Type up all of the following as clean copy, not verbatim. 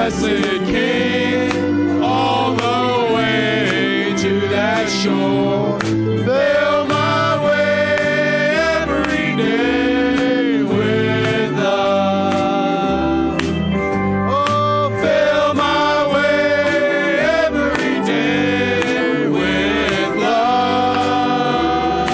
blessed King, all the way to that shore. Fill my way every day with love. Oh, fill my way every day with love.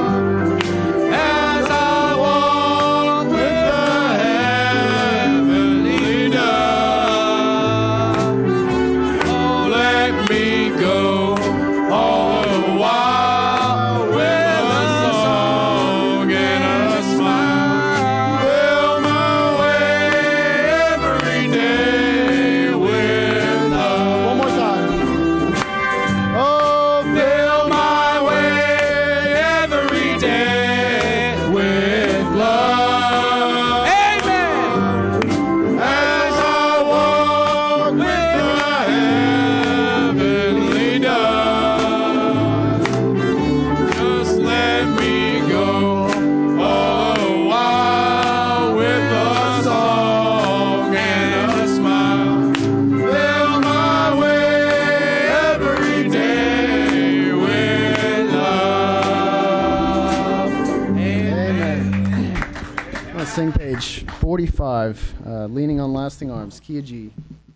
As I walk with the heavenly dove, oh, let me go all the while with a song and a smile. Fill my way every day with love. One more time. Oh, fill my way every day with love. Amen. As I walk with the heavenly dove, just let me go all the while with a song and a smile. Fill my way every day with love. Amen. Let's sing page 45, Leaning on Lasting Arms, Kia G.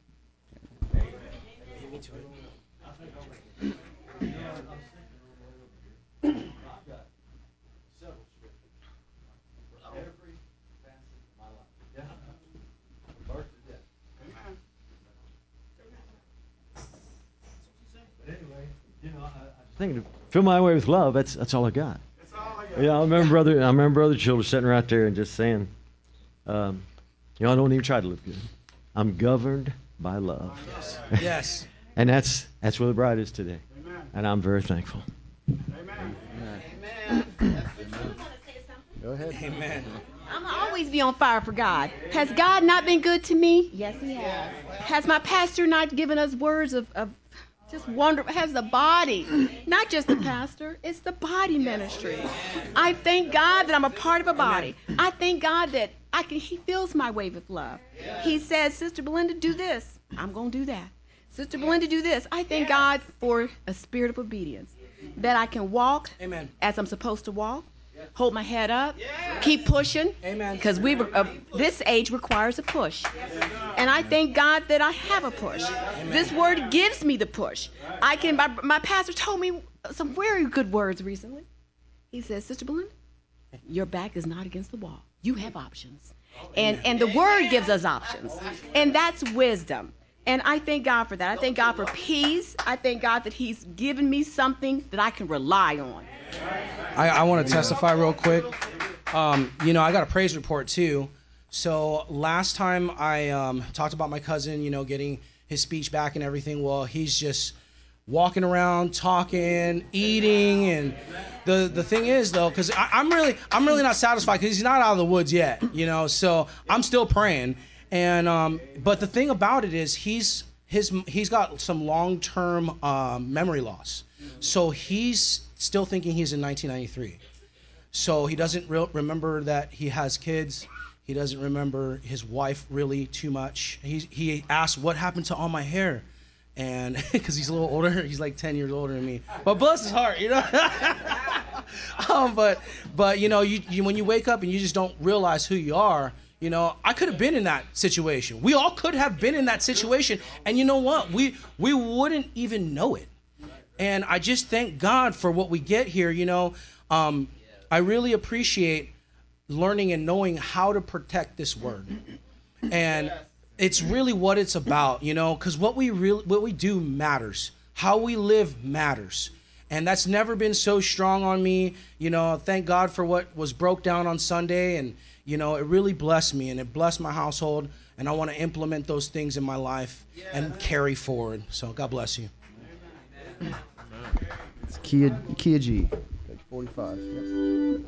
Thinking, fill my way with love. That's all I got. Yeah, I remember Brother Childers sitting right there and just saying, I don't even try to look good. I'm governed by love. Yes. And that's where the bride is today. Amen. And I'm very thankful. Amen. Go ahead. Amen. I'm going to always be on fire for God. Has God not been good to me? Yes, He has. Has my pastor not given us words of just wonder? Has the body, not just the pastor, it's the body ministry. I thank God that I'm a part of a body. I thank God that He fills my way with love. He says, Sister Belinda, do this. I'm going to do that. Sister Belinda, do this. I thank God for a spirit of obedience, that I can walk as I'm supposed to walk. Hold my head up. Keep pushing. Because this age requires a push. And I thank God that I have a push. This word gives me the push. My pastor told me some very good words recently. He says, Sister Belinda, your back is not against the wall. You have options. And the word gives us options. And that's wisdom. And I thank God for that. I thank God for peace. I thank God that He's given me something that I can rely on. I want to testify real quick. I got a praise report too. So last time I talked about my cousin, getting his speech back and everything. Well, he's just walking around, talking, eating, and the thing is though, because I'm really not satisfied because he's not out of the woods yet. So I'm still praying. And but the thing about it is he's got some long-term memory loss. So he's still thinking he's in 1993. So he doesn't remember that he has kids. He doesn't remember his wife really too much. He asked, what happened to all my hair? And because he's a little older, he's like 10 years older than me. But bless his heart, but when you wake up and you just don't realize who you are, I could have been in that situation. We all could have been in that situation. And you know what? We wouldn't even know it. And I just thank God for what we get here. I really appreciate learning and knowing how to protect this word. And it's really what it's about, because what we do matters. How we live matters. And that's never been so strong on me. Thank God for what was broke down on Sunday. And, it really blessed me and it blessed my household. And I want to implement those things in my life and carry forward. So God bless you. It's Kia G, page 45. Yep.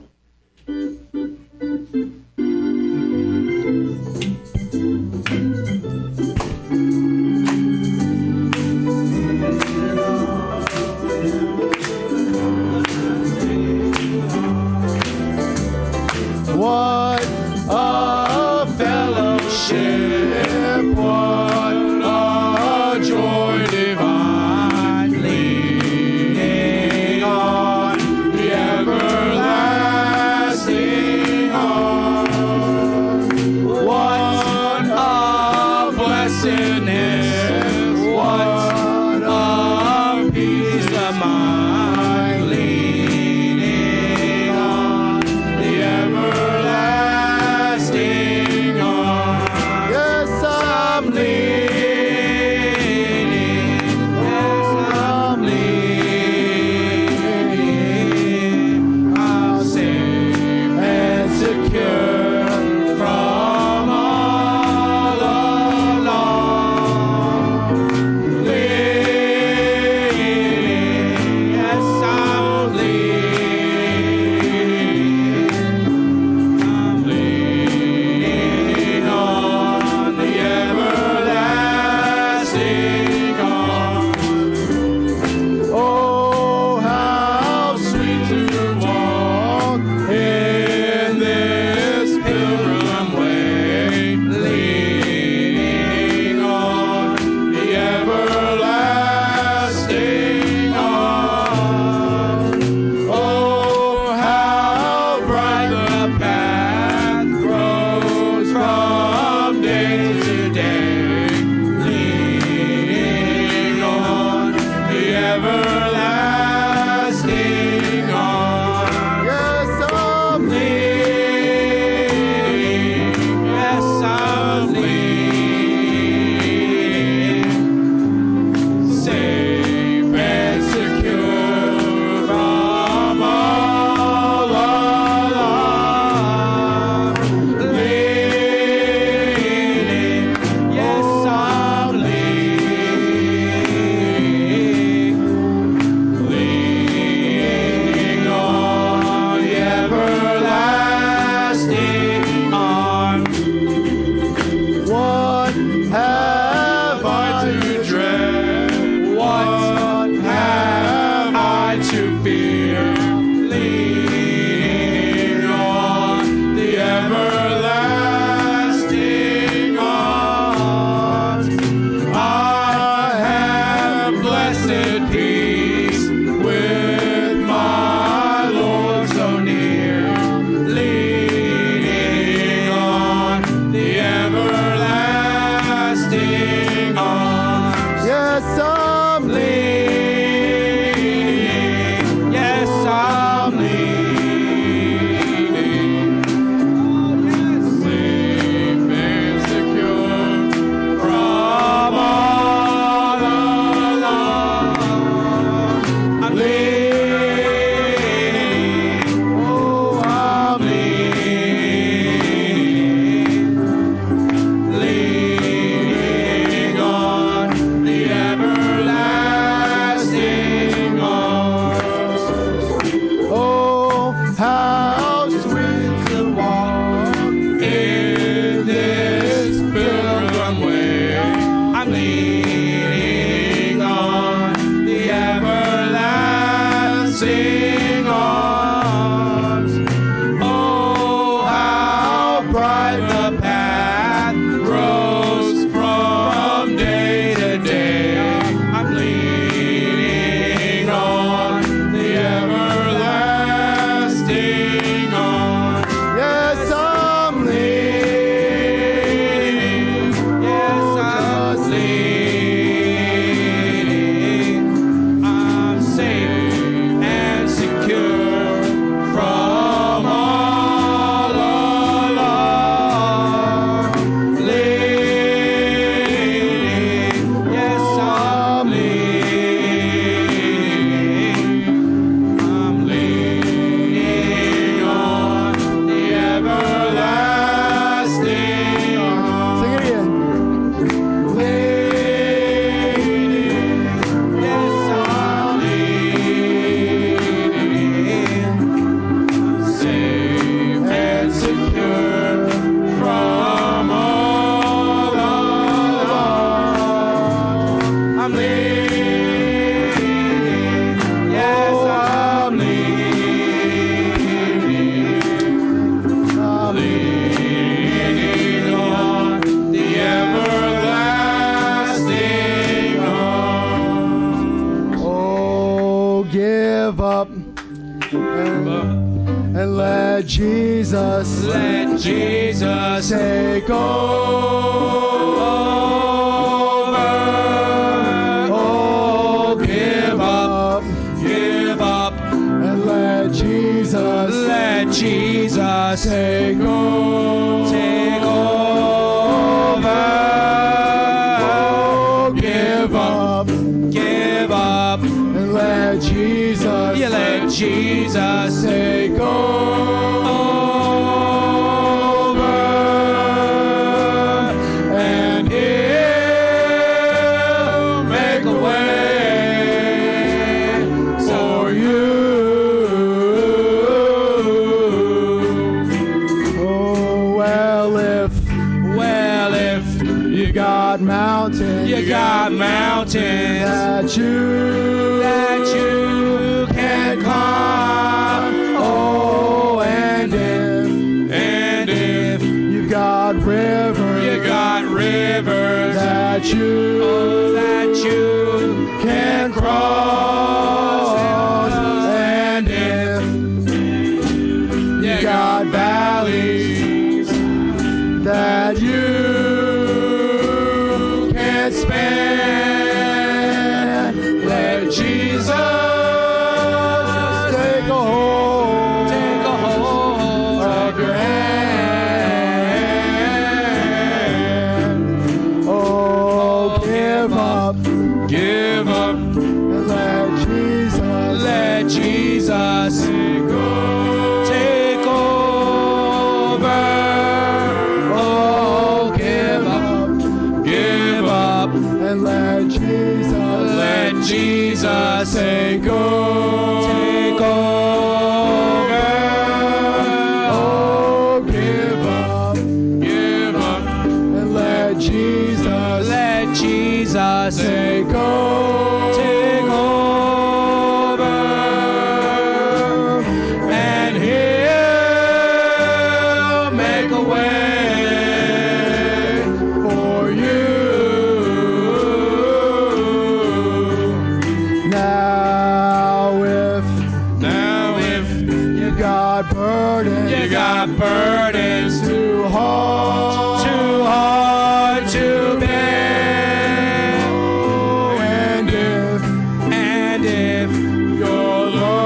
What a fellowship, what a and let Jesus take over. Oh, give up, and let Jesus take over. Oh, give up, and let Jesus take over, and He'll make a way for you. Oh, well, if you got mountains, that you can climb. Oh, and if you've got rivers, that you can cross. And if you got valleys that you can't span, let Jesus take a hold of your hand. Oh, give up, and let Jesus take over. Oh, give up, and let Jesus take over. Oh, give up, and let Jesus take over, and He'll make a way for you. Now if you got burdens too hard to bear. Oh, and if your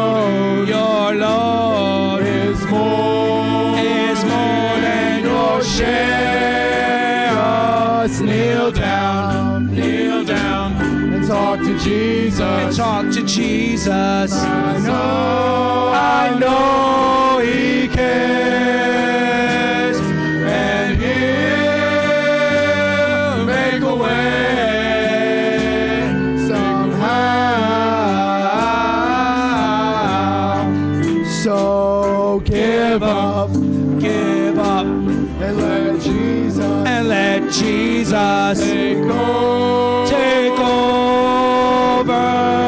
load is more than your share, just kneel down and talk to Jesus. I know He cares, and He'll make a way somehow. So give up, and let Jesus take over.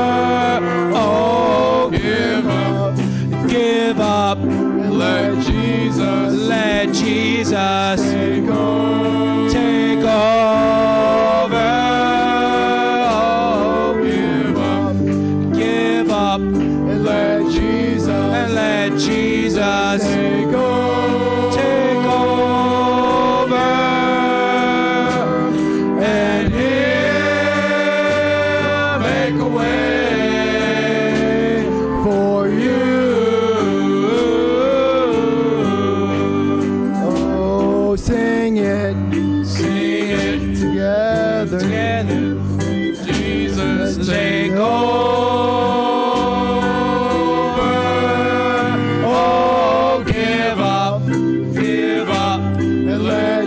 Oh, give up, and let Jesus take over. Oh, give up, and let Jesus take over, and He'll make a way for you. Oh, sing it together. Jesus, take over. Oh, give up, and let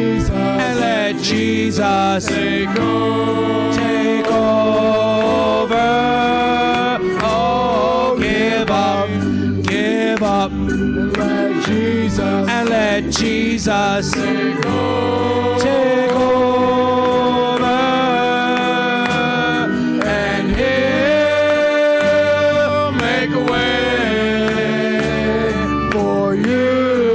Jesus take over. Oh, give up, and let Jesus take over, and He'll make a way for you.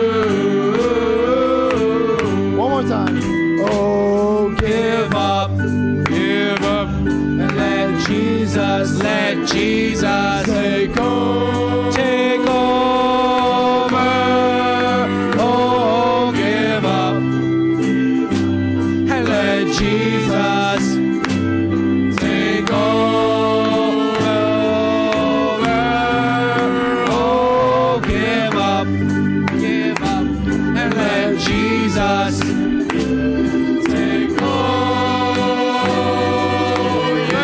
One more time. Oh, give up, and let Jesus take over, let Jesus take over. Oh, give up, and let Jesus take over.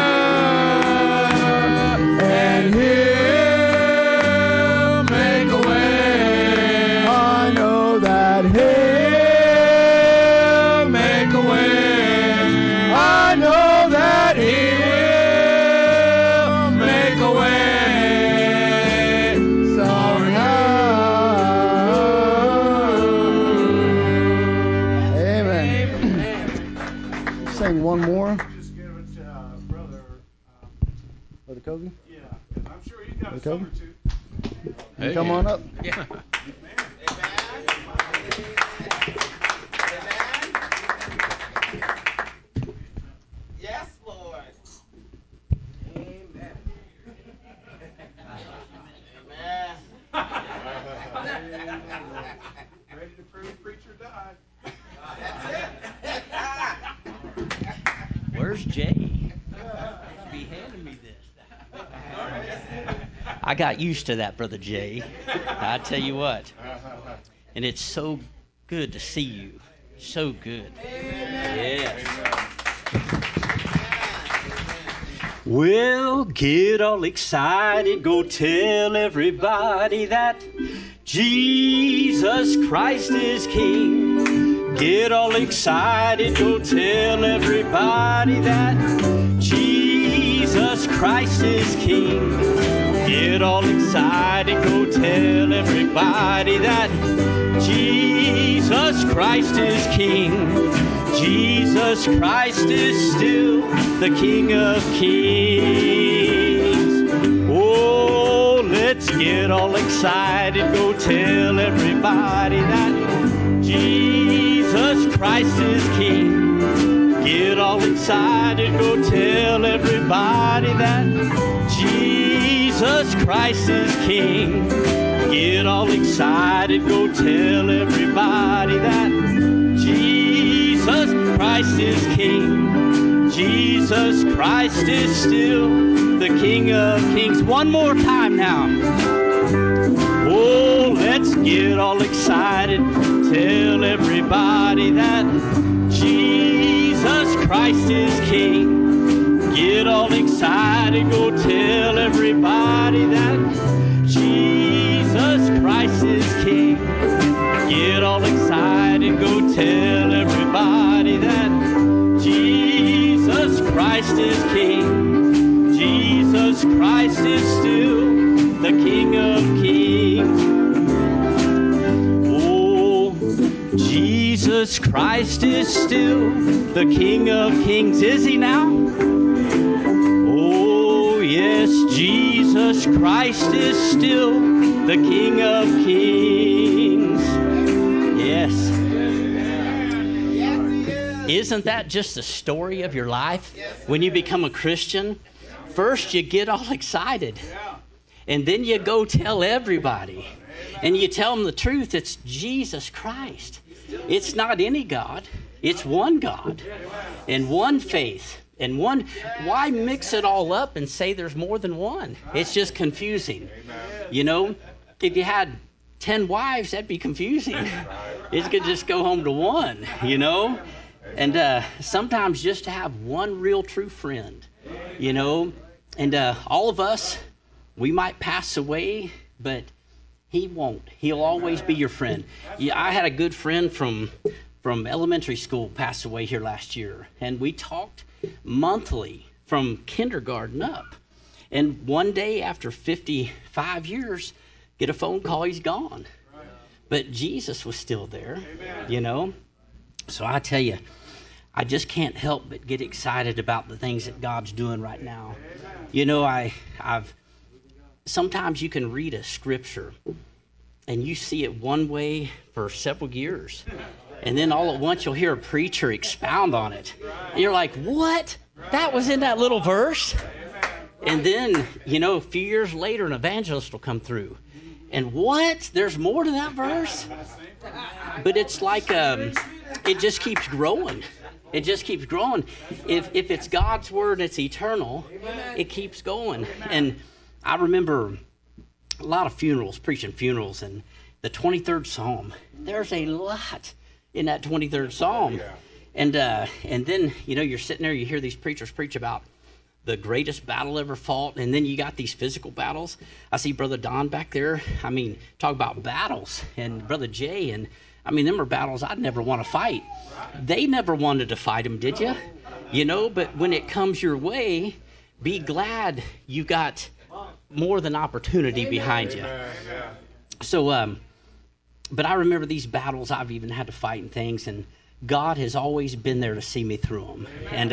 And He'll make a way. I know that He'll make a way. I know that He will make a way somehow. Amen. Sing one more. Just give it to Brother. Brother Kobe, Yeah, I'm sure he's got a Okay. song or two. you come on up. Yes, Lord. Amen. Amen. Ready to prove preacher died. Where's Jay? Be handing me this. I got used to that, Brother Jay. I tell you what. And it's so good to see you. So good. Yes. Well, get all excited. Go tell everybody that Jesus Christ is King. Get all excited. Go tell everybody that Jesus Christ is King. Get all excited. Go tell everybody that Jesus Christ is King. Jesus Christ is still the King of Kings. Oh, let's get all excited. Go tell everybody that Jesus Christ is King. Get all excited. Go tell everybody that Jesus Christ is King. Get all excited. Go tell everybody that Jesus Christ is King. Jesus Christ is still the King of Kings. One more time now. Oh, let's get all excited. Tell everybody that Jesus Christ is King. Get all excited. Go tell everybody that Jesus Christ is King. Get all excited. Go tell everybody that Jesus Christ is King. Jesus Christ is still the King of Kings. Oh, Jesus Christ is still the King of Kings. Is he now? Oh, yes, Jesus Christ is still the King of Kings. Yes. Isn't that just the story of your life? When you become a Christian, first you get all excited. And then you go tell everybody. And you tell them the truth. It's Jesus Christ. It's not any God. It's one God. And one faith. And one. Why mix it all up and say there's more than one? It's just confusing. You know, if you had 10 wives, that'd be confusing. You could just go home to one, you know? And sometimes just to have one real true friend, you know? And all of us, we might pass away, but he won't. He'll always be your friend. Yeah, I had a good friend from elementary school pass away here last year, and we talked monthly from kindergarten up. And one day after 55 years, get a phone call, he's gone. But Jesus was still there, you know? So I tell you, I just can't help but get excited about the things that God's doing right now. You know, I've sometimes you can read a scripture and you see it one way for several years. And then all at once you'll hear a preacher expound on it. And you're like, what? That was in that little verse? And then, you know, a few years later, an evangelist will come through. And what? There's more to that verse? But it's like it just keeps growing. It just keeps growing. If it's God's word and it's eternal, it keeps going. And I remember a lot of funerals, preaching funerals, and the 23rd Psalm. There's a lot in that 23rd Psalm. And then, you're sitting there, you hear these preachers preach about the greatest battle ever fought, and then you got these physical battles. I see Brother Don back there. I mean, talk about battles, and Brother Jay, and I mean, them are battles I'd never want to fight. They never wanted to fight them, did you? But when it comes your way, be glad you got more than opportunity behind you. So, but I remember these battles I've even had to fight and things, and God has always been there to see me through them. And,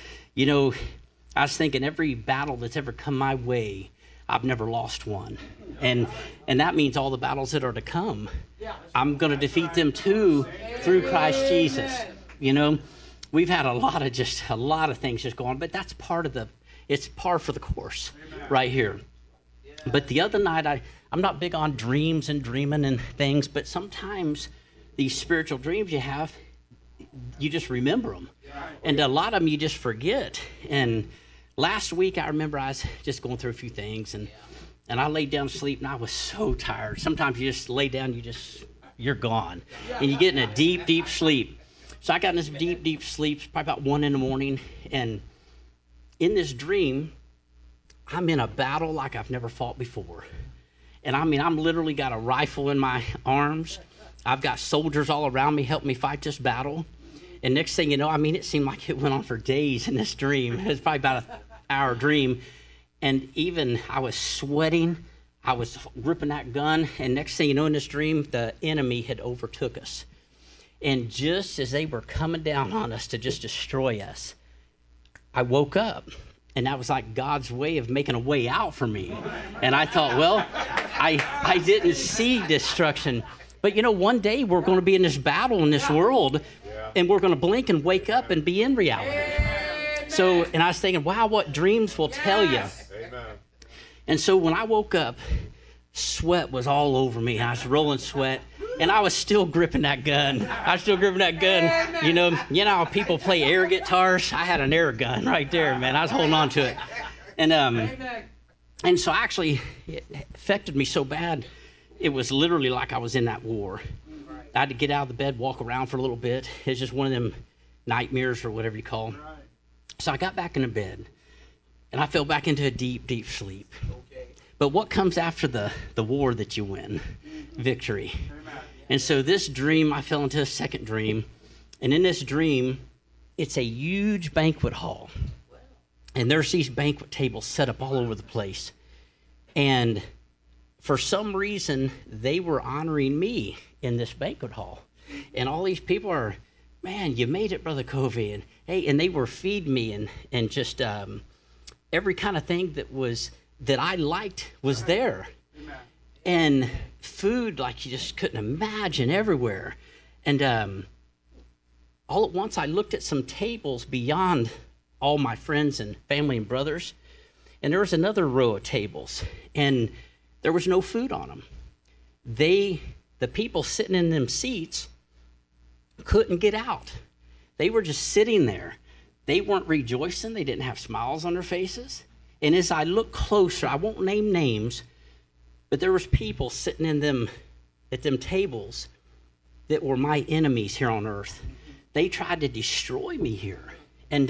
I was thinking every battle that's ever come my way, I've never lost one. And that means all the battles that are to come, I'm going to defeat them too through Christ Jesus. We've had a lot of things just going, but that's it's par for the course right here. But the other night, I'm not big on dreams and dreaming and things, but sometimes these spiritual dreams you have, you just remember them. And a lot of them you just forget. And last week, I remember I was just going through a few things, and I laid down to sleep, and I was so tired. Sometimes you just lay down, you're gone. And you get in a deep, deep sleep. So I got in this deep, deep sleep, probably about 1 a.m, and in this dream, I'm in a battle like I've never fought before. And I mean, I'm literally got a rifle in my arms. I've got soldiers all around me helping me fight this battle. And next thing you know, I mean, it seemed like it went on for days in this dream. It was probably about an hour dream. And even I was sweating. I was gripping that gun. And next thing you know, in this dream, the enemy had overtook us. And just as they were coming down on us to just destroy us, I woke up. And that was like God's way of making a way out for me. And I thought, well, I didn't see destruction. But, one day we're going to be in this battle in this world, and we're going to blink and wake up and be in reality. So, and I was thinking, wow, what dreams will tell you. And so when I woke up, sweat was all over me. I was rolling sweat, and I was still gripping that gun. You know how people play air guitars? I had an air gun right there, man. I was holding on to it. And so actually, it affected me so bad, it was literally like I was in that war. I had to get out of the bed, walk around for a little bit. It's just one of them nightmares or whatever you call them. So I got back in the bed, and I fell back into a deep, deep sleep. But what comes after the war that you win? Victory. And so this dream, I fell into a second dream. And in this dream, it's a huge banquet hall. And there's these banquet tables set up all over the place. And for some reason, they were honoring me in this banquet hall. And all these people are, man, you made it, Brother Covey. And hey, and they were feeding me and just every kind of thing that I liked was there. And food like you just couldn't imagine everywhere. And all at once, I looked at some tables beyond all my friends and family and brothers. And there was another row of tables. And there was no food on them. The people sitting in them seats couldn't get out. They were just sitting there. They weren't rejoicing. They didn't have smiles on their faces. And as I looked closer, I won't name names, but there was people sitting in them at them tables that were my enemies here on earth. They tried to destroy me here. And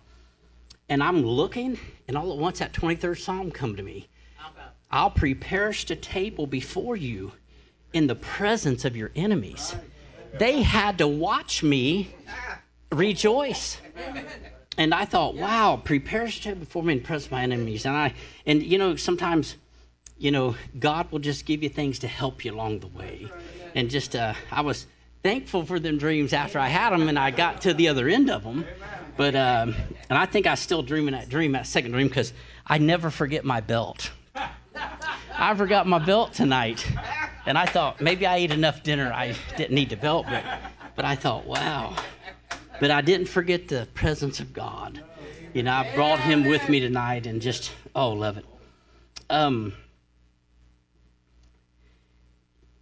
I'm looking, and all at once that 23rd Psalm come to me. I'll prepare a table before you in the presence of your enemies. They had to watch me rejoice. And I thought, wow, prepare a table before me in the presence of my enemies. And sometimes, God will just give you things to help you along the way. And just, I was thankful for them dreams after I had them and I got to the other end of them. But, and I think I still dream that second dream, because I never forget my belt. I forgot my belt tonight. And I thought, maybe I ate enough dinner. I didn't need the belt, but I thought, wow. But I didn't forget the presence of God. I brought him with me tonight and just, love it.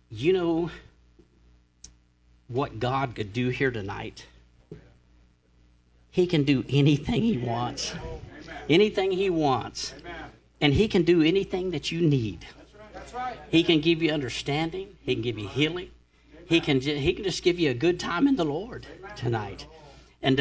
What God could do here tonight He can do anything he wants. Anything he wants. And he can do anything that you need. He can give you understanding. He can give you healing. He can just give you a good time in the Lord tonight. And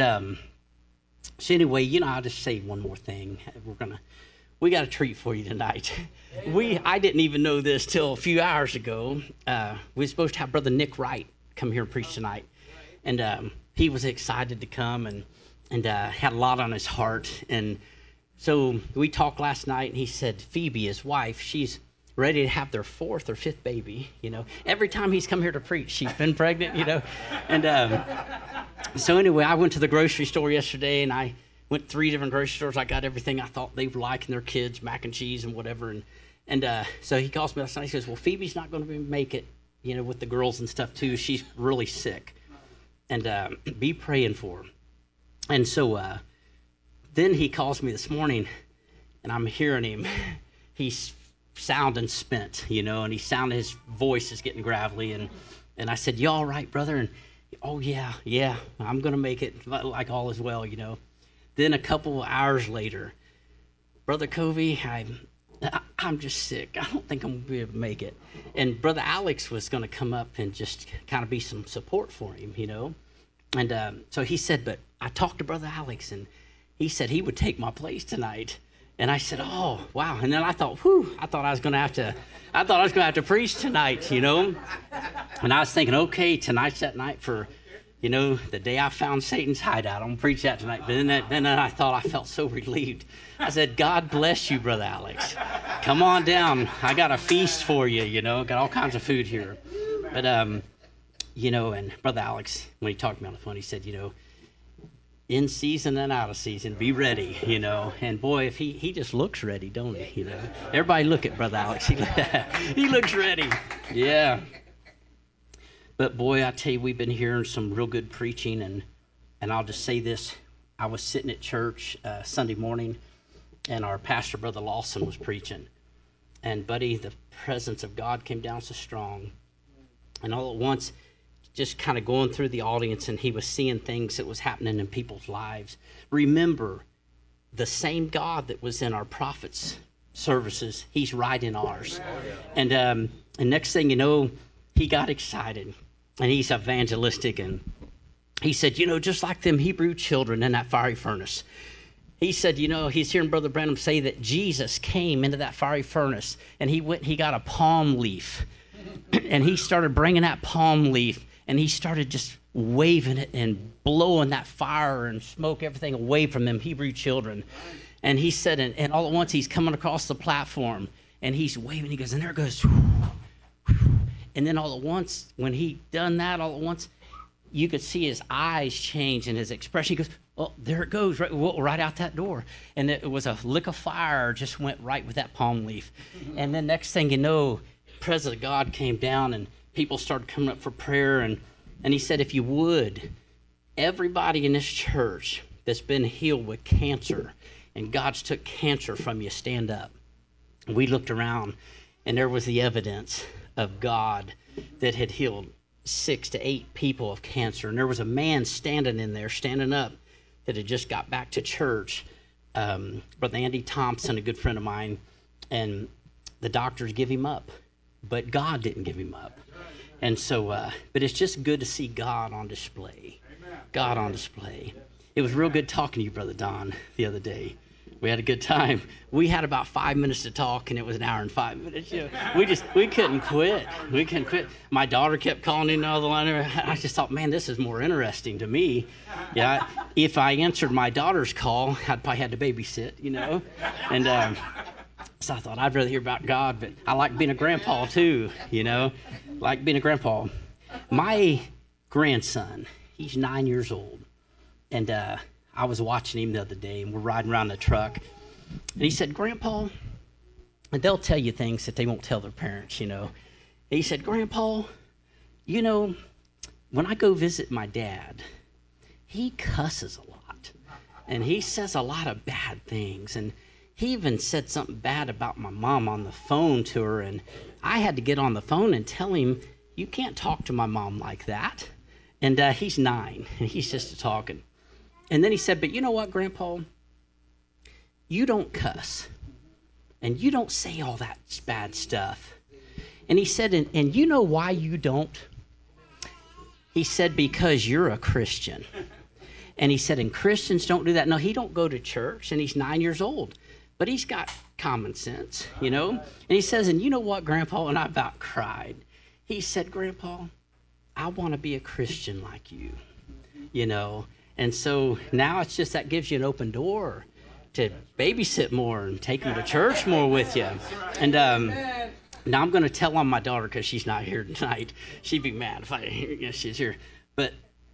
so anyway, I'll just say one more thing. We got a treat for you tonight. I didn't even know this till a few hours ago. We were supposed to have Brother Nick Wright come here and preach tonight. And he was excited to come and had a lot on his heart. And so we talked last night, and he said Phoebe, his wife, she's ready to have their 4th or 5th baby. Every time he's come here to preach, she's been pregnant. And so anyway, I went to the grocery store yesterday, and I went 3 different grocery stores. I got everything I thought they would like in their kids, mac and cheese and whatever. And so he calls me last night. He says, well, Phoebe's not going to make it, with the girls and stuff too. She's really sick. And be praying for her. And so then he calls me this morning, and I'm hearing him. He's sounding spent, and his voice is getting gravelly. And I said, you all right, brother? And, oh, yeah, I'm going to make it like all is well, Then a couple of hours later, Brother Covey, I'm just sick. I don't think I'm going to be able to make it. And Brother Alex was going to come up and just kind of be some support for him, And so he said, but I talked to Brother Alex, and he said he would take my place tonight. And I said, oh, wow. And then I thought, I thought I was going to have to preach tonight, And I was thinking, okay, tonight's that night for, the day I found Satan's hideout. I'm going to preach that tonight. But then I thought I felt so relieved. I said, God bless you, Brother Alex. Come on down. I got a feast for you, Got all kinds of food here. But, and Brother Alex, when he talked to me on the phone, he said, in season and out of season, be ready, And boy, if he just looks ready, don't he, Everybody look at Brother Alex. He looks ready. Yeah. But boy, I tell you, we've been hearing some real good preaching, and I'll just say this. I was sitting at church Sunday morning, and our pastor, Brother Lawson, was preaching. And, buddy, the presence of God came down so strong. And all at once, just kind of going through the audience, and he was seeing things that was happening in people's lives. Remember, the same God that was in our prophets' services, he's right in ours. And next thing you know, he got excited, and he's evangelistic, and he said, just like them Hebrew children in that fiery furnace. He said, he's hearing Brother Branham say that Jesus came into that fiery furnace, and he got a palm leaf, and he started bringing that palm leaf, and he started just waving it and blowing that fire and smoke, everything away from them Hebrew children. And he said, and all at once he's coming across the platform, and he's waving. He goes, and there it goes. And then all at once, when he done that, all at once, you could see his eyes change and his expression. He goes, oh, there it goes, right out that door. And it was a lick of fire just went right with that palm leaf. And then next thing you know, the presence of God came down, and people started coming up for prayer. And he said, if you would, everybody in this church that's been healed with cancer, and God's took cancer from you, stand up. And we looked around, and there was the evidence of God that had healed 6 to 8 people of cancer. And there was a man standing up, that had just got back to church, Brother Andy Thompson, a good friend of mine, and the doctors give him up, but God didn't give him up. And so, but it's just good to see God on display. God on display. It was real good talking to you, Brother Don, the other day. We had a good time. We had about 5 minutes to talk, and it was an hour and 5 minutes. We couldn't quit. We couldn't quit. My daughter kept calling in all the line. I just thought, man, this is more interesting to me. Yeah, if I answered my daughter's call, I'd probably had to babysit, And so I thought I'd rather hear about God, but I like being a grandpa too, Like being a grandpa. My grandson, he's 9 years old, and I was watching him the other day, and we're riding around in the truck, and he said, Grandpa, and they'll tell you things that they won't tell their parents, He said, Grandpa, when I go visit my dad, he cusses a lot, and he says a lot of bad things, and he even said something bad about my mom on the phone to her, and I had to get on the phone and tell him, you can't talk to my mom like that. And he's 9, and he's just talking. And then he said, but you know what, Grandpa? You don't cuss. And you don't say all that bad stuff. And he said, and you know why you don't? He said, because you're a Christian. And he said, and Christians don't do that. No, he don't go to church, and he's 9 years old. But he's got common sense, you know? And he says, and you know what, Grandpa? And I about cried. He said, Grandpa, I want to be a Christian like you, you know? And so now it's just that gives you an open door to babysit more and take them to church more with you. And now I'm going to tell on my daughter because she's not here tonight. She'd be mad if she's here. But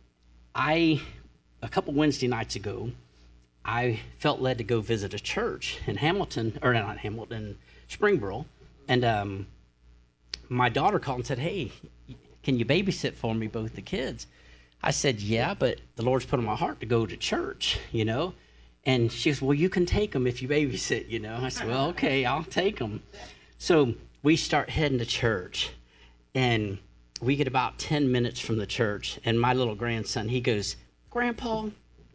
a couple Wednesday nights ago, I felt led to go visit a church in Hamilton, or not Hamilton, Springboro. And my daughter called and said, hey, can you babysit for me, both the kids? I said, yeah, but the Lord's put on my heart to go to church, you know. And she goes, well, you can take them if you babysit, you know. I said, well, okay, I'll take them. So we start heading to church, and we get about 10 minutes from the church, and my little grandson, he goes, Grandpa,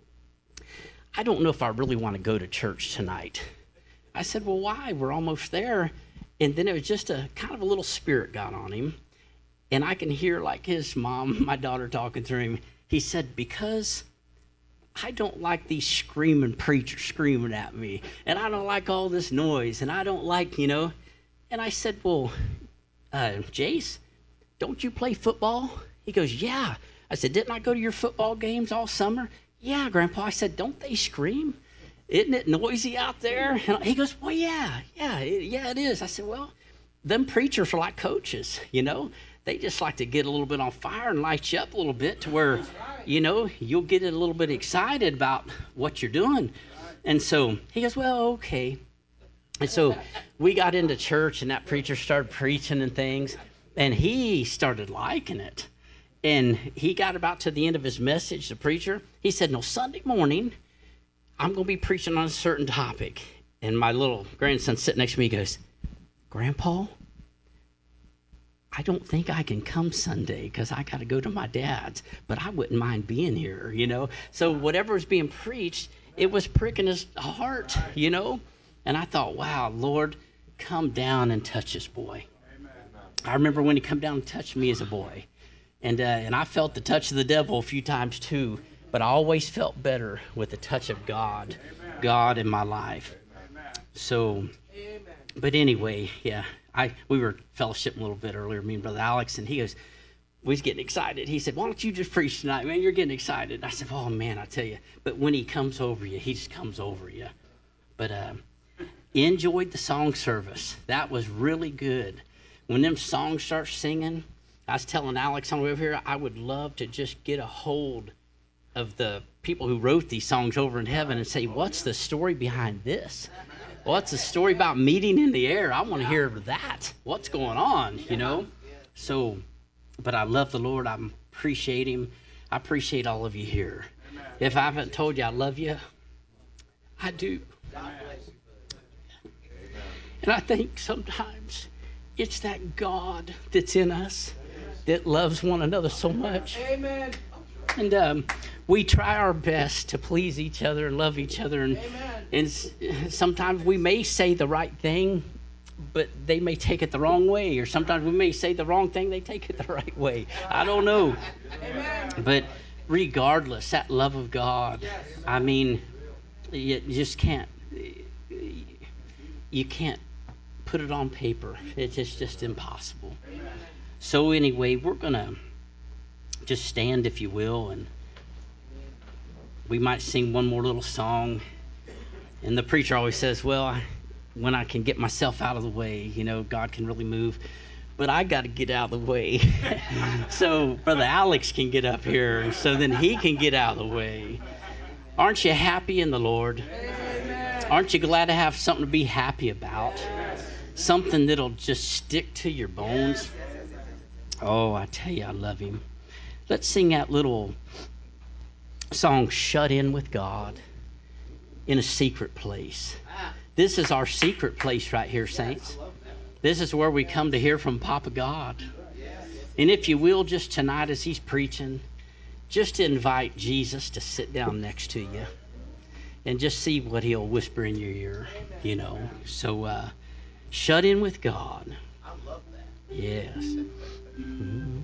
I don't know if I really want to go to church tonight. I said, well, why? We're almost there. And then it was just a kind of a little spirit got on him. And I can hear like his mom, my daughter, talking through him. He said, because I don't like these screaming preachers screaming at me. And I don't like all this noise. And I don't like, you know. And I said, well, Jace, don't you play football? He goes, yeah. I said, didn't I go to your football games all summer? Yeah, Grandpa. I said, don't they scream? Isn't it noisy out there? And he goes, well, yeah, it is. I said, well, them preachers are like coaches, you know. They just like to get a little bit on fire and light you up a little bit to where, you know, you'll get a little bit excited about what you're doing. And so he goes, well, okay. And so we got into church, and that preacher started preaching and things, and he started liking it. And he got about to the end of his message, the preacher. He said, no, Sunday morning, I'm going to be preaching on a certain topic. And my little grandson sitting next to me goes, Grandpa, I don't think I can come Sunday because I got to go to my dad's, but I wouldn't mind being here, you know. So whatever was being preached, it was pricking his heart, you know. And I thought, wow, Lord, come down and touch this boy. Amen. I remember when he come down and touched me as a boy. And I felt the touch of the devil a few times too, but I always felt better with the touch of God, God in my life. So, but anyway, yeah. We were fellowshipping a little bit earlier, me and Brother Alex, and he goes, we was getting excited. He said, why don't you just preach tonight, man? You're getting excited. I said, oh, man, I tell you. But when he comes over you, he just comes over you. But enjoyed the song service. That was really good. When them songs start singing, I was telling Alex on the way over here, I would love to just get a hold of the people who wrote these songs over in heaven and say, what's the story behind this? What's the story about meeting in the air? I want to hear that. What's going on, you know? So, but I love the Lord. I appreciate him. I appreciate all of you here. If I haven't told you I love you, I do. And I think sometimes it's that God that's in us that loves one another so much. Amen. And we try our best to please each other and love each other. And sometimes we may say the right thing, but they may take it the wrong way. Or sometimes we may say the wrong thing, they take it the right way. I don't know. Amen. But regardless, that love of God, I mean, you just can't. You can't put it on paper. It's just impossible. So anyway, we're going to just stand, if you will, and we might sing one more little song. And the preacher always says, well, when I can get myself out of the way, you know, God can really move. But I got to get out of the way. So Brother Alex can get up here, and so then he can get out of the way. Aren't you happy in the Lord? Amen. Aren't you glad to have something to be happy about? Something that'll just stick to your bones. Oh, I tell you, I love him. Let's sing that little song, Shut In with God in a Secret Place. This is our secret place right here, saints. This is where we come to hear from Papa God. And if you will, just tonight as he's preaching, just invite Jesus to sit down next to you and just see what he'll whisper in your ear, you know. So shut in with God. I love that. Yes. Mm-hmm.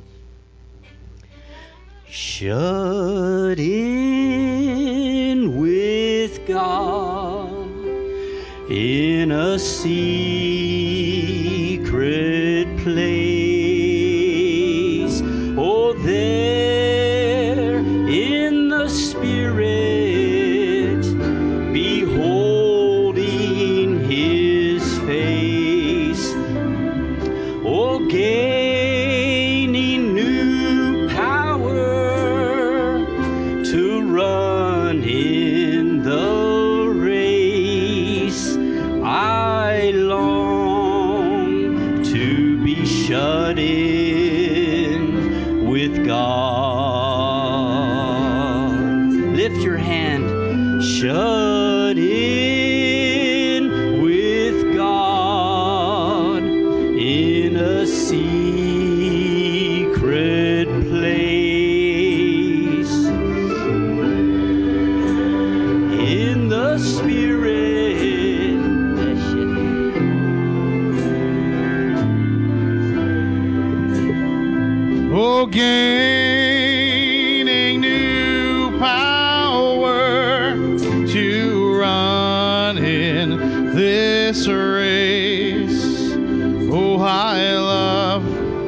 Shut in with God in a secret place. Oh, there in the Spirit, beholding his face. Oh, gaining new power to run in the race. I long to be shut in with God. Lift your hand. Shut in with God in a secret place. In the Spirit. Oh, gaining new power to run in this race. Oh, I love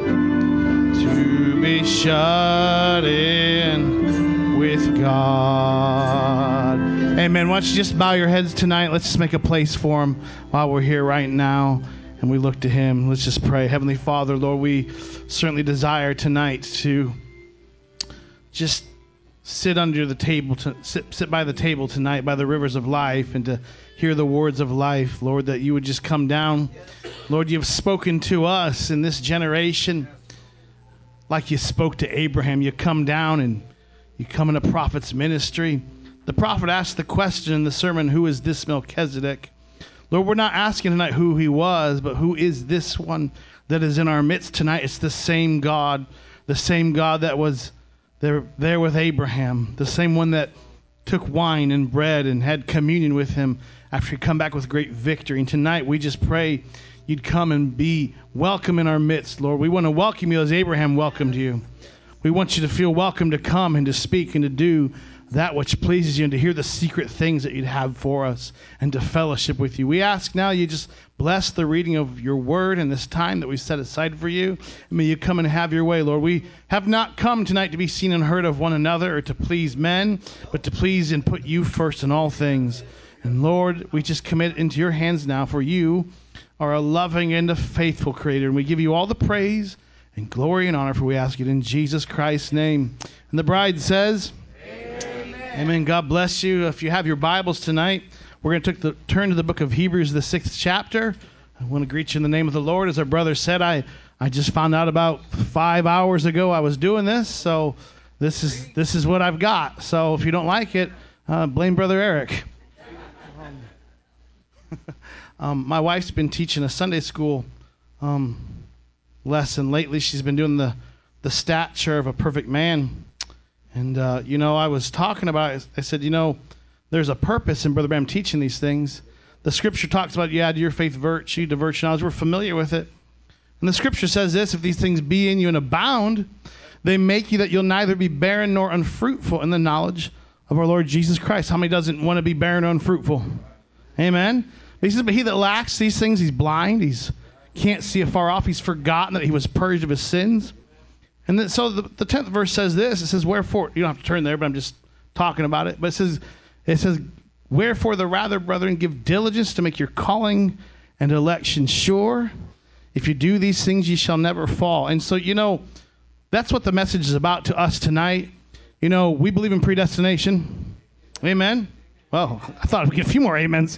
to be shut in with God. Amen. Why don't you just bow your heads tonight? Let's just make a place for him while we're here right now and we look to him. Let's just pray. Heavenly Father, Lord, we certainly desire tonight to just sit under the table, sit by the table tonight by the rivers of life and to hear the words of life, Lord, that you would just come down. Lord, you've spoken to us in this generation like you spoke to Abraham. You come down and you come in a prophet's ministry. The prophet asked the question in the sermon, who is this Melchizedek? Lord, we're not asking tonight who he was, but who is this one that is in our midst tonight? It's the same God that was there with Abraham, the same one that took wine and bread and had communion with him after he come back with great victory. And tonight we just pray you'd come and be welcome in our midst, Lord. We want to welcome you as Abraham welcomed you. We want you to feel welcome to come and to speak and to do that which pleases you and to hear the secret things that you'd have for us and to fellowship with you. We ask now you just bless the reading of your word and this time that we set aside for you. And may you come and have your way, Lord. We have not come tonight to be seen and heard of one another or to please men, but to please and put you first in all things. And Lord, we just commit it into your hands now, for you are a loving and a faithful creator. And we give you all the praise and glory and honor, for we ask it in Jesus Christ's name. And the bride says, Amen. God bless you. If you have your Bibles tonight, we're going to turn to the book of Hebrews, the 6th chapter. I want to greet you in the name of the Lord. As our brother said, I just found out about 5 hours ago I was doing this, so this is what I've got. So if you don't like it, blame Brother Eric. My wife's been teaching a Sunday school lesson lately. She's been doing the stature of a perfect man. And, I was talking about it. I said, there's a purpose in Brother Branham teaching these things. The scripture talks about you add to your faith virtue, to virtue knowledge. We're familiar with it. And the scripture says this, if these things be in you and abound, they make you that you'll neither be barren nor unfruitful in the knowledge of our Lord Jesus Christ. How many doesn't want to be barren or unfruitful? Amen. He says, but he that lacks these things, he's blind. He's can't see afar off. He's forgotten that he was purged of his sins. And then, so the 10th verse says this. It says, wherefore, you don't have to turn there, but I'm just talking about it. But it says, wherefore the rather, brethren, give diligence to make your calling and election sure. If you do these things, ye shall never fall. And so, that's what the message is about to us tonight. We believe in predestination. Amen. Well, I thought we'd get a few more amens.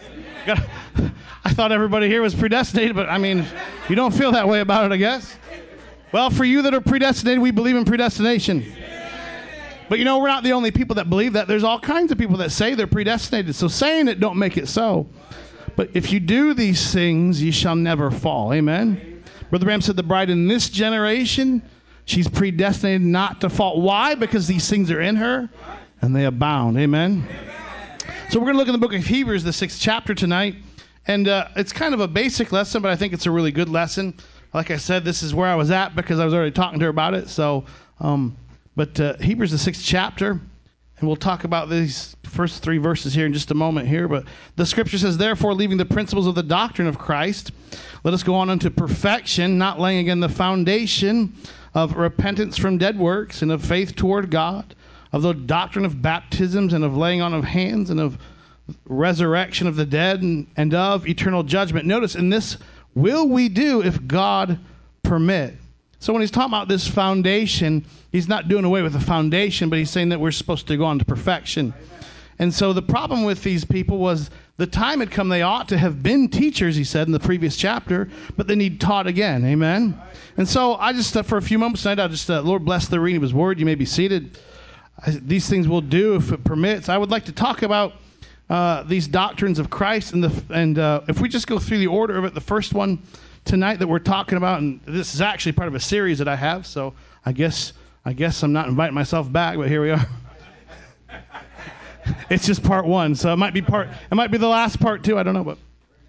I thought everybody here was predestinated, but you don't feel that way about it, I guess. Well, for you that are predestinated, we believe in predestination. But we're not the only people that believe that. There's all kinds of people that say they're predestinated. So saying it don't make it so. But if you do these things, you shall never fall. Amen. Brother Branham said the bride in this generation She's predestinated not to fall. Why? Because these things are in her and they abound. Amen? So we're going to look in the book of Hebrews, the 6th chapter tonight. And it's kind of a basic lesson, but I think it's a really good lesson. Like I said, this is where I was at because I was already talking to her about it. So, but Hebrews, the 6th chapter, and we'll talk about these first 3 verses here in just a moment here. But the scripture says, therefore, leaving the principles of the doctrine of Christ, let us go on unto perfection, not laying again the foundation of repentance from dead works and of faith toward God, of the doctrine of baptisms and of laying on of hands and of resurrection of the dead and of eternal judgment. Notice in this, will we do if God permit? So when he's talking about this foundation, he's not doing away with the foundation, but he's saying that we're supposed to go on to perfection. And so the problem with these people was the time had come they ought to have been teachers, he said in the previous chapter, but they need taught again. Amen? And so I just, for a few moments tonight, I'll just, Lord bless the reading of his word. You may be seated. These things we'll do if it permits. I would like to talk about these doctrines of Christ, and if we just go through the order of it, the first one tonight that we're talking about, and this is actually part of a series that I have, so I guess I'm not inviting myself back, but here we are. It's just part 1, so it might be the last part too. I don't know,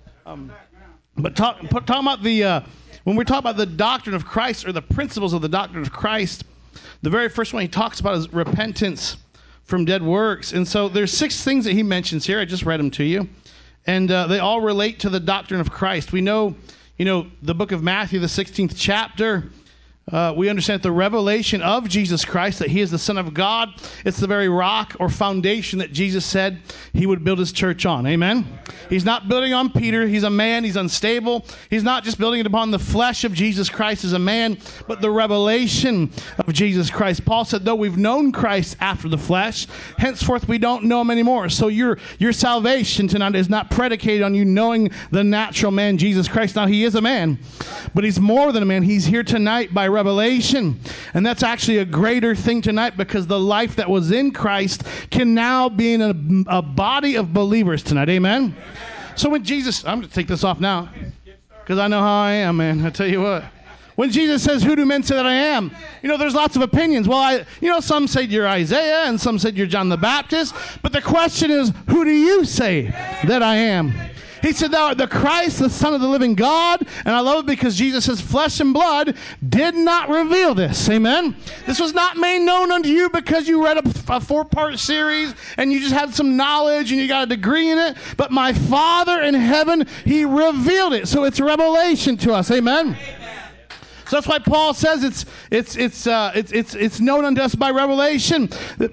but talking about the when we talk about the doctrine of Christ or the principles of the doctrine of Christ, the very first one he talks about is repentance from dead works. And so there's 6 things that he mentions here. I just read them to you. And they all relate to the doctrine of Christ. We know, the book of Matthew, the 16th chapter, we understand the revelation of Jesus Christ, that he is the Son of God. It's the very rock or foundation that Jesus said he would build his church on. Amen? He's not building on Peter. He's a man. He's unstable. He's not just building it upon the flesh of Jesus Christ as a man, but the revelation of Jesus Christ. Paul said, though we've known Christ after the flesh, henceforth we don't know him anymore. So your salvation tonight is not predicated on you knowing the natural man, Jesus Christ. Now, he is a man, but he's more than a man. He's here tonight by revelation. And that's actually a greater thing tonight, because the life that was in Christ can now be in a body of believers tonight. Amen? So when Jesus, I'm going to take this off now because I know how I am, man. I tell you what. When Jesus says, who do men say that I am? There's lots of opinions. Well, some say you're Isaiah and some said you're John the Baptist. But the question is, who do you say that I am? He said, thou art the Christ, the Son of the living God. And I love it because Jesus says, flesh and blood did not reveal this. Amen? This was not made known unto you because you read a 4-part series and you just had some knowledge and you got a degree in it. But my Father in heaven, he revealed it. So it's revelation to us. Amen? So that's why Paul says it's known unto us by revelation.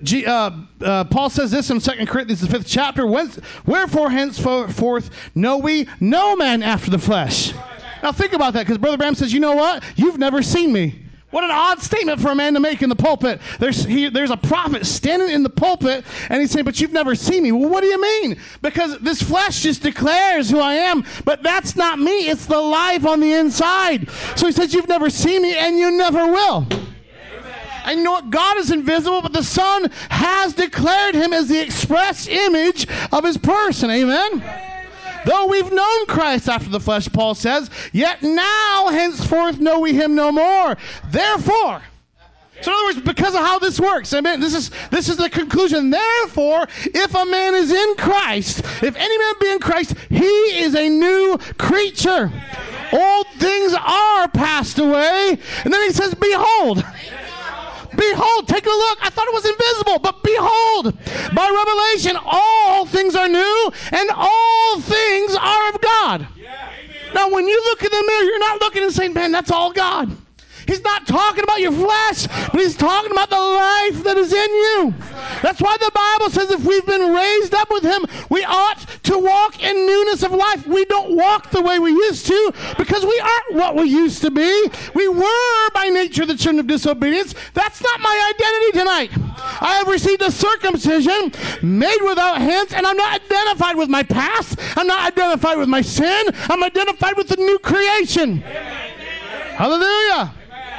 Paul says this in 2 Corinthians, the 5th chapter. Wherefore henceforth know we no man after the flesh. Now think about that, because Brother Bram says, you know what? You've never seen me. What an odd statement for a man to make in the pulpit. There's a prophet standing in the pulpit, and he's saying, but you've never seen me. Well, what do you mean? Because this flesh just declares who I am, but that's not me. It's the life on the inside. So he says, you've never seen me, and you never will. And you know what? God is invisible, but the Son has declared him as the express image of his person. Amen? Though we've known Christ after the flesh, Paul says, yet now henceforth know we him no more. Therefore, so in other words, because of how this works, amen, this is the conclusion. Therefore, if a man is in Christ, if any man be in Christ, he is a new creature. Old things are passed away. And then he says, behold. Behold, take a look. I thought it was invisible, but behold, by revelation, all things are new and all things are of God. Yeah, now, when you look in the mirror, you're not looking and saying, man, that's all God. He's not talking about your flesh, but he's talking about the life that is in you. That's why the Bible says if we've been raised up with him, we ought to walk in newness of life. We don't walk the way we used to because we aren't what we used to be. We were by nature the children of disobedience. That's not my identity tonight. I have received a circumcision made without hands, and I'm not identified with my past. I'm not identified with my sin. I'm identified with the new creation. Hallelujah.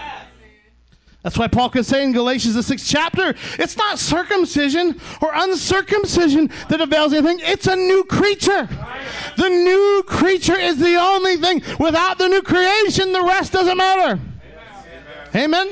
That's why Paul can say in Galatians, the 6th chapter, it's not circumcision or uncircumcision that avails anything. It's a new creature. The new creature is the only thing. Without the new creation, the rest doesn't matter. Amen?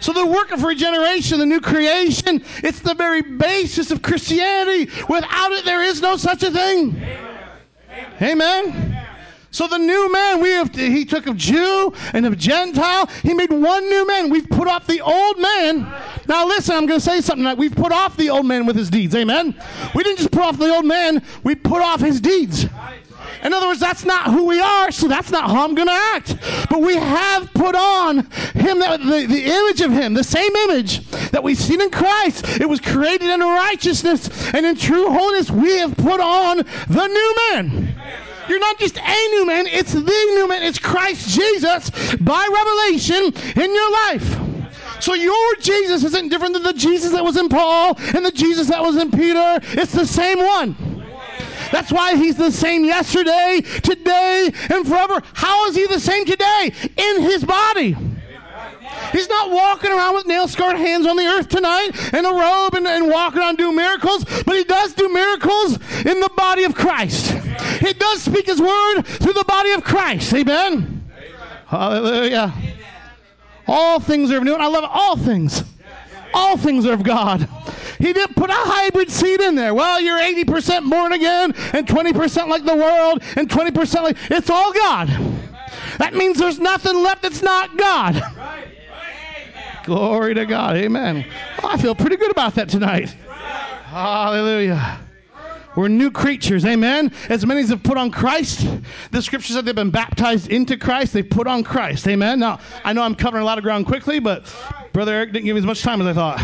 So the work of regeneration, the new creation, it's the very basis of Christianity. Without it, there is no such a thing. Amen. So the new man, he took of Jew and of Gentile. He made one new man. We've put off the old man. Now listen, I'm going to say something. We've put off the old man with his deeds. Amen. We didn't just put off the old man. We put off his deeds. In other words, that's not who we are, so that's not how I'm going to act. But we have put on him, the image of him, the same image that we've seen in Christ. It was created in righteousness, and in true holiness, we have put on the new man. You're not just a new man, it's the new man. It's Christ Jesus by revelation in your life. So your Jesus isn't different than the Jesus that was in Paul and the Jesus that was in Peter. It's the same one. That's why he's the same yesterday, today, and forever. How is he the same today? In his body. He's not walking around with nail-scarred hands on the earth tonight in a robe and walking around doing miracles, but he does do miracles in the body of Christ. He does speak his word through the body of Christ. Amen? Hallelujah. All things are new, and I love it. All things. All things are of God. He didn't put a hybrid seed in there. Well, you're 80% born again and 20% like the world and 20% like... It's all God. That means there's nothing left that's not God. Glory to God. Amen. Oh, I feel pretty good about that tonight. Hallelujah. We're new creatures. Amen. As many as have put on Christ, the scripture said they've been baptized into Christ. They've put on Christ. Amen. Now, I know I'm covering a lot of ground quickly, but Brother Eric didn't give me as much time as I thought.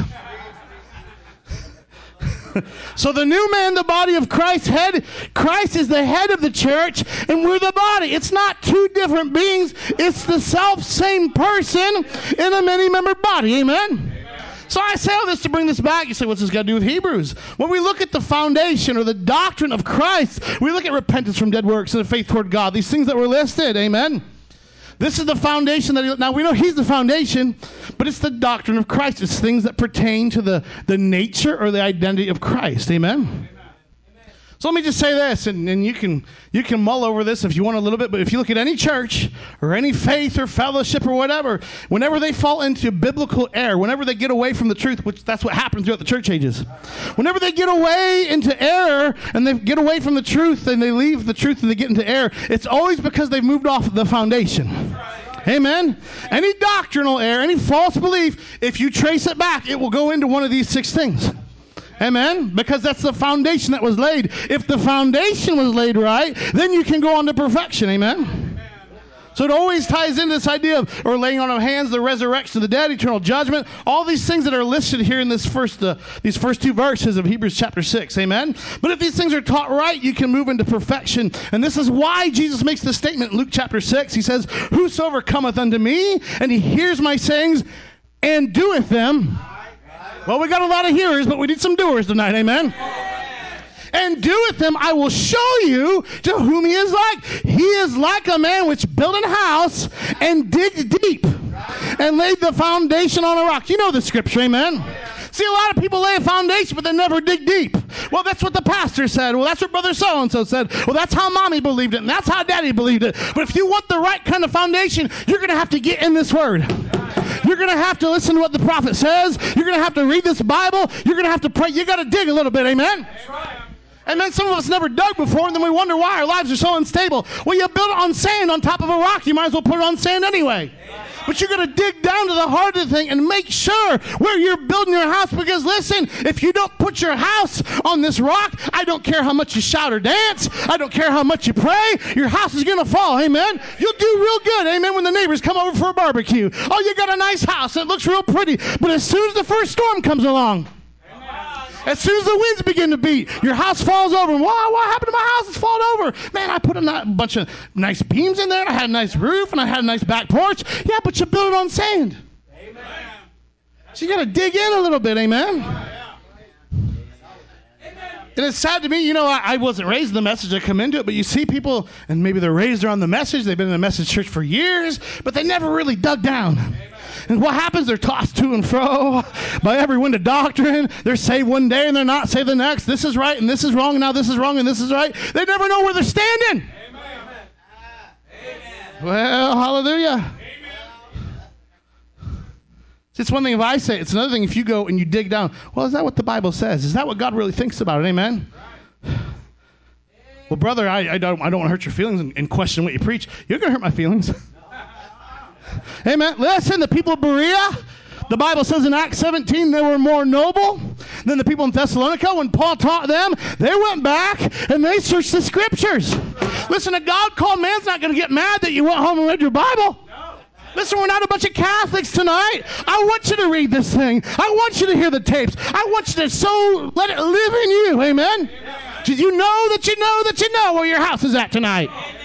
So the new man, the body of Christ, Christ is the head of the church, and we're the body. It's not two different beings. It's the self-same person in a many-member body. Amen? So I say all this to bring this back. You say, what's this got to do with Hebrews? When we look at the foundation or the doctrine of Christ, we look at repentance from dead works and the faith toward God. These things that were listed. Amen? This is the foundation now we know he's the foundation, but it's the doctrine of Christ. It's things that pertain to the nature or the identity of Christ. Amen? So let me just say this, and you can mull over this if you want a little bit, but if you look at any church or any faith or fellowship or whatever, whenever they fall into biblical error, whenever they get away from the truth, which that's what happens throughout the church ages, whenever they get away into error and they get away from the truth and they leave the truth and they get into error, it's always because they've moved off the foundation. Amen? Any doctrinal error, any false belief, if you trace it back, it will go into one of these 6 things. Amen? Because that's the foundation that was laid. If the foundation was laid right, then you can go on to perfection. Amen? So it always ties into this idea of or laying on of hands, the resurrection of the dead, eternal judgment, all these things that are listed here in these first 2 verses of Hebrews chapter 6. Amen? But if these things are taught right, you can move into perfection. And this is why Jesus makes the statement in Luke chapter 6. He says, whosoever cometh unto me, and he hears my sayings, and doeth them. Well, we got a lot of hearers, but we need some doers tonight. Amen? And doeth them, I will show you to whom he is like. He is like a man which built a house and digged deep and laid the foundation on a rock. You know the scripture, amen? See, a lot of people lay a foundation, but they never dig deep. Well, that's what the pastor said. Well, that's what Brother so-and-so said. Well, that's how Mommy believed it, and that's how Daddy believed it. But if you want the right kind of foundation, you're going to have to get in this word. You're going to have to listen to what the prophet says. You're going to have to read this Bible. You're going to have to pray. You got to dig a little bit, amen? And then some of us never dug before, and then we wonder why our lives are so unstable. Well, you built it on sand on top of a rock. You might as well put it on sand anyway. But you're going to dig down to the heart of the thing and make sure where you're building your house. Because listen, if you don't put your house on this rock, I don't care how much you shout or dance. I don't care how much you pray. Your house is going to fall, amen? You'll do real good, amen, when the neighbors come over for a barbecue. Oh, you got a nice house. It looks real pretty. But as soon as the first storm comes along, as soon as the winds begin to beat, your house falls over. Wow, what happened to my house? It's fallen over. Man, I put a bunch of nice beams in there. I had a nice roof, and I had a nice back porch. Yeah, but you built it on sand. Amen. So you got to dig in a little bit, amen? And it's sad to me, you know, I wasn't raised in the message. I come into it, but you see people, and maybe they're raised around the message. They've been in the message church for years, but they never really dug down. And what happens? They're tossed to and fro by every wind of doctrine. They're saved one day and they're not saved the next. This is right and this is wrong, and now this is wrong and this is right. They never know where they're standing. Amen. Well, hallelujah. Amen. See, it's one thing if I say it. It's another thing if you go and you dig down. Well, is that what the Bible says? Is that what God really thinks about it? Amen? Well, brother, I don't want to hurt your feelings and question what you preach. You're going to hurt my feelings. Amen. Listen, the people of Berea, the Bible says in Acts 17, they were more noble than the people in Thessalonica. When Paul taught them, they went back and they searched the scriptures. Listen, a God-called man's not going to get mad that you went home and read your Bible. Listen, we're not a bunch of Catholics tonight. I want you to read this thing. I want you to hear the tapes. I want you to let it live in you. Amen? Did you know that you know that you know where your house is at tonight?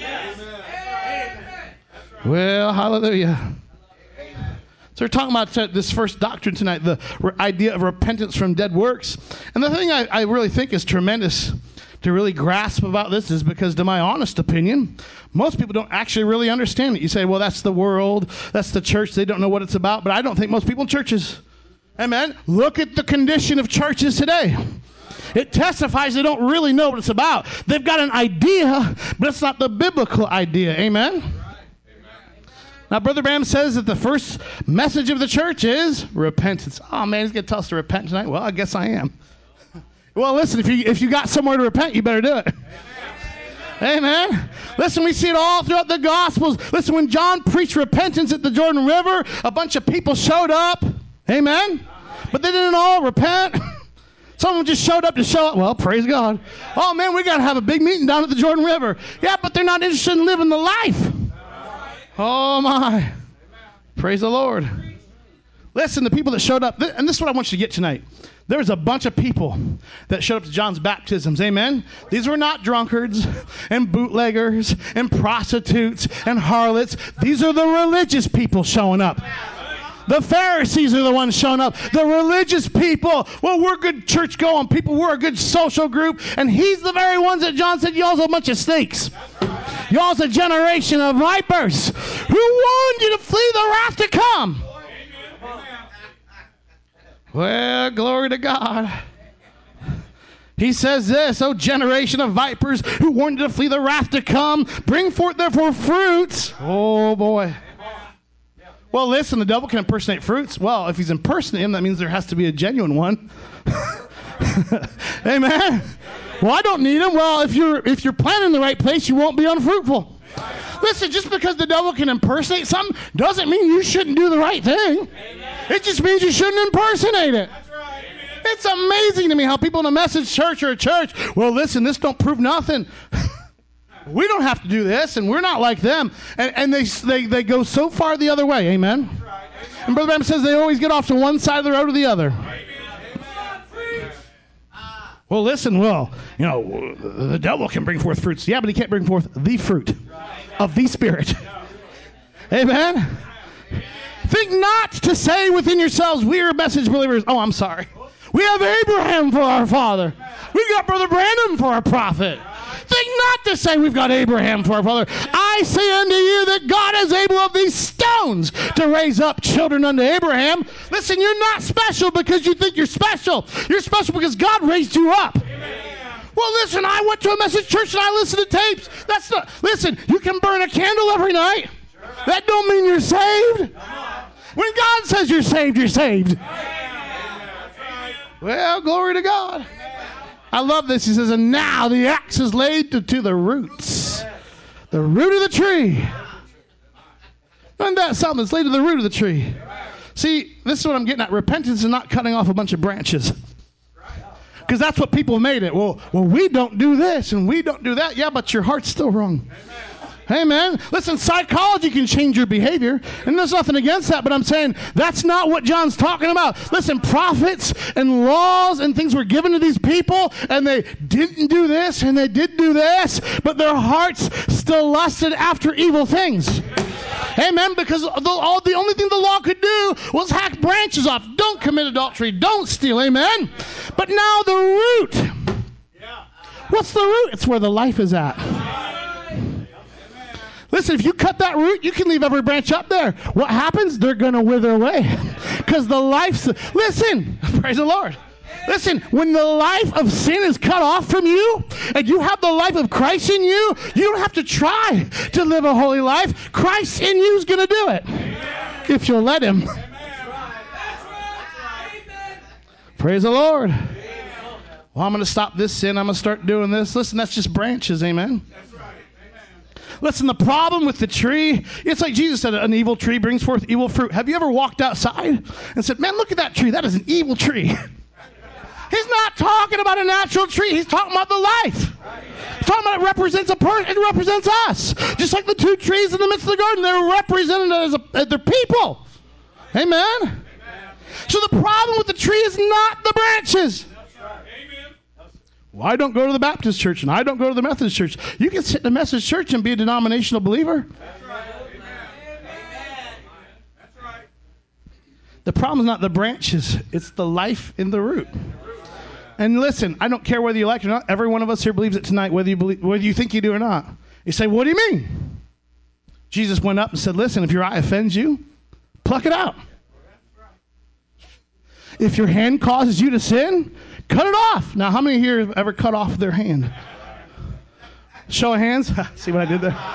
Well, hallelujah. So we're talking about this first doctrine tonight, the idea of repentance from dead works. And the thing I really think is tremendous to really grasp about this is because, to my honest opinion, most people don't actually really understand it. You say, well, that's the world, that's the church, they don't know what it's about. But I don't think most people in churches, amen, look at the condition of churches today. It testifies they don't really know what it's about. They've got an idea, but it's not the biblical idea. Amen? Now, Brother Branham says that the first message of the church is repentance. Oh, man, he's going to tell us to repent tonight. Well, I guess I am. Well, listen, if you got somewhere to repent, you better do it. Amen. Listen, we see it all throughout the Gospels. Listen, when John preached repentance at the Jordan River, a bunch of people showed up. Amen. But they didn't all repent. Some of them just showed up to show up. Well, praise God. Oh, man, we got to have a big meeting down at the Jordan River. Yeah, but they're not interested in living the life. Oh, my. Praise the Lord. Listen, the people that showed up, and this is what I want you to get tonight. There was a bunch of people that showed up to John's baptisms. Amen? These were not drunkards and bootleggers and prostitutes and harlots. These are the religious people showing up. The Pharisees are the ones showing up. The religious people. Well, we're good church-going people. We're a good social group. And he's the very ones that John said, y'all's a bunch of snakes. Y'all's a generation of vipers. Who warned you to flee the wrath to come? Well, glory to God. He says this, O generation of vipers, who warned you to flee the wrath to come, bring forth therefore fruits. Oh, boy. Well, listen, the devil can impersonate fruits. Well, if he's impersonating him, that means there has to be a genuine one. Amen. Well, I don't need him. Well, if you're planted in the right place, you won't be unfruitful. Listen, just because the devil can impersonate something doesn't mean you shouldn't do the right thing. It just means you shouldn't impersonate it. It's amazing to me how people in a message church or a church, well, listen, this don't prove nothing. We don't have to do this, and we're not like them. And they go so far the other way. Amen? And Brother Branham says they always get off to one side of the road or the other. Well, listen, the devil can bring forth fruits. Yeah, but he can't bring forth the fruit of the Spirit. Amen? Think not to say within yourselves, we are message believers. Oh, I'm sorry. We have Abraham for our father. We've got Brother Branham for our prophet. Think not to say we've got Abraham for our father. I say unto you that God is able of these stones to raise up children unto Abraham. Listen, you're not special because you think you're special. You're special because God raised you up. Well, listen, I went to a message church and I listened to tapes. That's not. Listen, you can burn a candle every night. That don't mean you're saved. When God says you're saved, you're saved. Well, glory to God. I love this. He says, and now the axe is laid to the roots. The root of the tree. Isn't that something? It's laid to the root of the tree. See, this is what I'm getting at. Repentance is not cutting off a bunch of branches. Because that's what people made it. Well, we don't do this and we don't do that. Yeah, but your heart's still wrong. Amen. Listen, psychology can change your behavior, and there's nothing against that, but I'm saying that's not what John's talking about. Listen, prophets and laws and things were given to these people, and they didn't do this, and they did do this, but their hearts still lusted after evil things. Amen, because the only thing the law could do was hack branches off. Don't commit adultery. Don't steal. Amen. But now the root. What's the root? It's where the life is at. Listen, if you cut that root, you can leave every branch up there. What happens? They're going to wither away. Because the life's... Listen, praise the Lord. Listen, when the life of sin is cut off from you, and you have the life of Christ in you, you don't have to try to live a holy life. Christ in you is going to do it. If you'll let him. Praise the Lord. Well, I'm going to stop this sin. I'm going to start doing this. Listen, that's just branches. Amen. Listen, the problem with the tree, it's like Jesus said, an evil tree brings forth evil fruit. Have you ever walked outside and said, man, look at that tree. That is an evil tree. He's not talking about a natural tree. He's talking about the life. He's talking about it represents a person. It represents us. Just like the two trees in the midst of the garden, they're represented as their people. Amen. So the problem with the tree is not the branches. Well, I don't go to the Baptist church and I don't go to the Methodist church. You can sit in a Methodist church and be a denominational believer. That's right. That's right. The problem is not the branches. It's the life in the root. And listen, I don't care whether you like it or not. Every one of us here believes it tonight, whether you think you do or not. You say, what do you mean? Jesus went up and said, listen, if your eye offends you, pluck it out. If your hand causes you to sin, cut it off. Now, how many here have ever cut off their hand? Show of hands. See what I did there?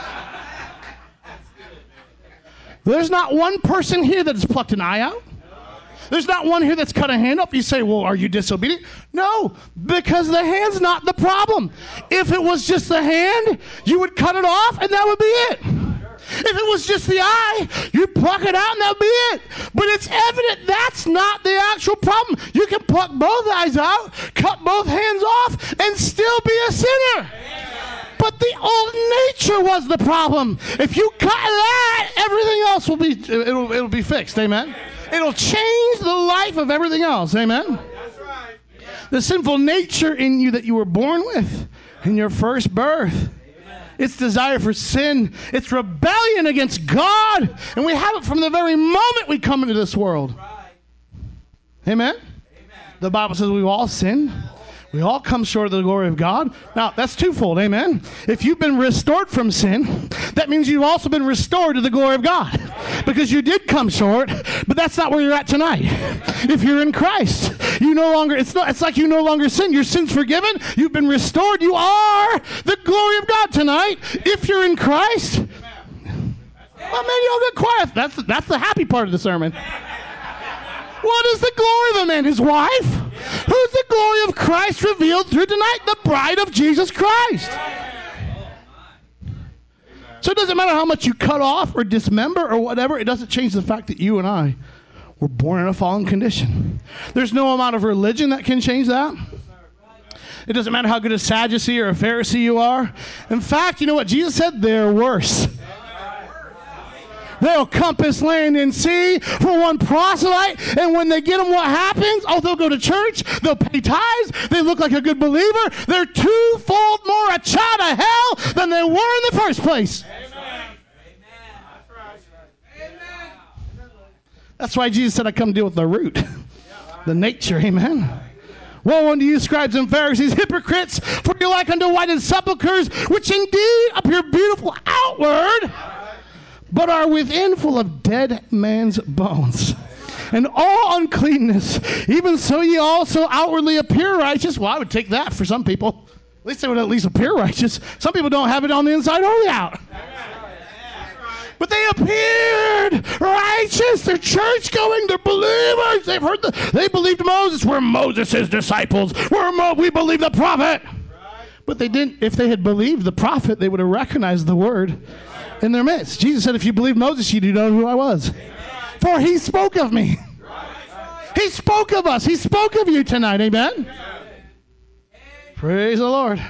There's not one person here that has plucked an eye out. There's not one here that's cut a hand up. You say, well, are you disobedient? No, because the hand's not the problem. If it was just the hand, you would cut it off and that would be it. If it was just the eye, you'd pluck it out and that would be it. But it's evident that's not the actual problem. You can pluck both eyes out, cut both hands off, and still be a sinner. But the old nature was the problem. If you cut that, everything else will be it'll be fixed. Amen. It'll change the life of everything else. Amen. That's right. The sinful nature in you that you were born with in your first birth. It's desire for sin. It's rebellion against God. And we have it from the very moment we come into this world. Amen? The Bible says we've all sinned. We all come short of the glory of God. Now, that's twofold. Amen? If you've been restored from sin, that means you've also been restored to the glory of God. Because you did come short, but that's not where you're at tonight. If you're in Christ, you no longer, it's like you no longer sin. Your sin's forgiven. You've been restored. You are the glory of God tonight. If you're in Christ. Well, man, you all get quiet. That's the happy part of the sermon. What is the glory of a man? His wife? Who's the glory of Christ revealed through tonight? The bride of Jesus Christ. So it doesn't matter how much you cut off or dismember or whatever. It doesn't change the fact that you and I were born in a fallen condition. There's no amount of religion that can change that. It doesn't matter how good a Sadducee or a Pharisee you are. In fact, you know what Jesus said? They're worse. They'll compass land and sea for one proselyte, and when they get them, what happens? Oh, they'll go to church, they'll pay tithes, they look like a good believer. They're twofold more a child of hell than they were in the first place. Amen. That's why Jesus said, I come to deal with the root, the nature, amen. Woe unto you, scribes and Pharisees, hypocrites, for you're like unto whited sepulchres, which indeed appear beautiful outward, but are within full of dead man's bones, and all uncleanness. Even so ye also outwardly appear righteous. Well, I would take that for some people. At least they would at least appear righteous. Some people don't have it on the inside or the out. But they appeared righteous. They're church-going. They're believers. They believed Moses. We're Moses' disciples. We believe the prophet. But they didn't. If they had believed the prophet, they would have recognized the word in their midst. Jesus said, if you believe Moses, you do know who I was. For he spoke of me. He spoke of us. He spoke of you tonight. Amen? Praise the Lord.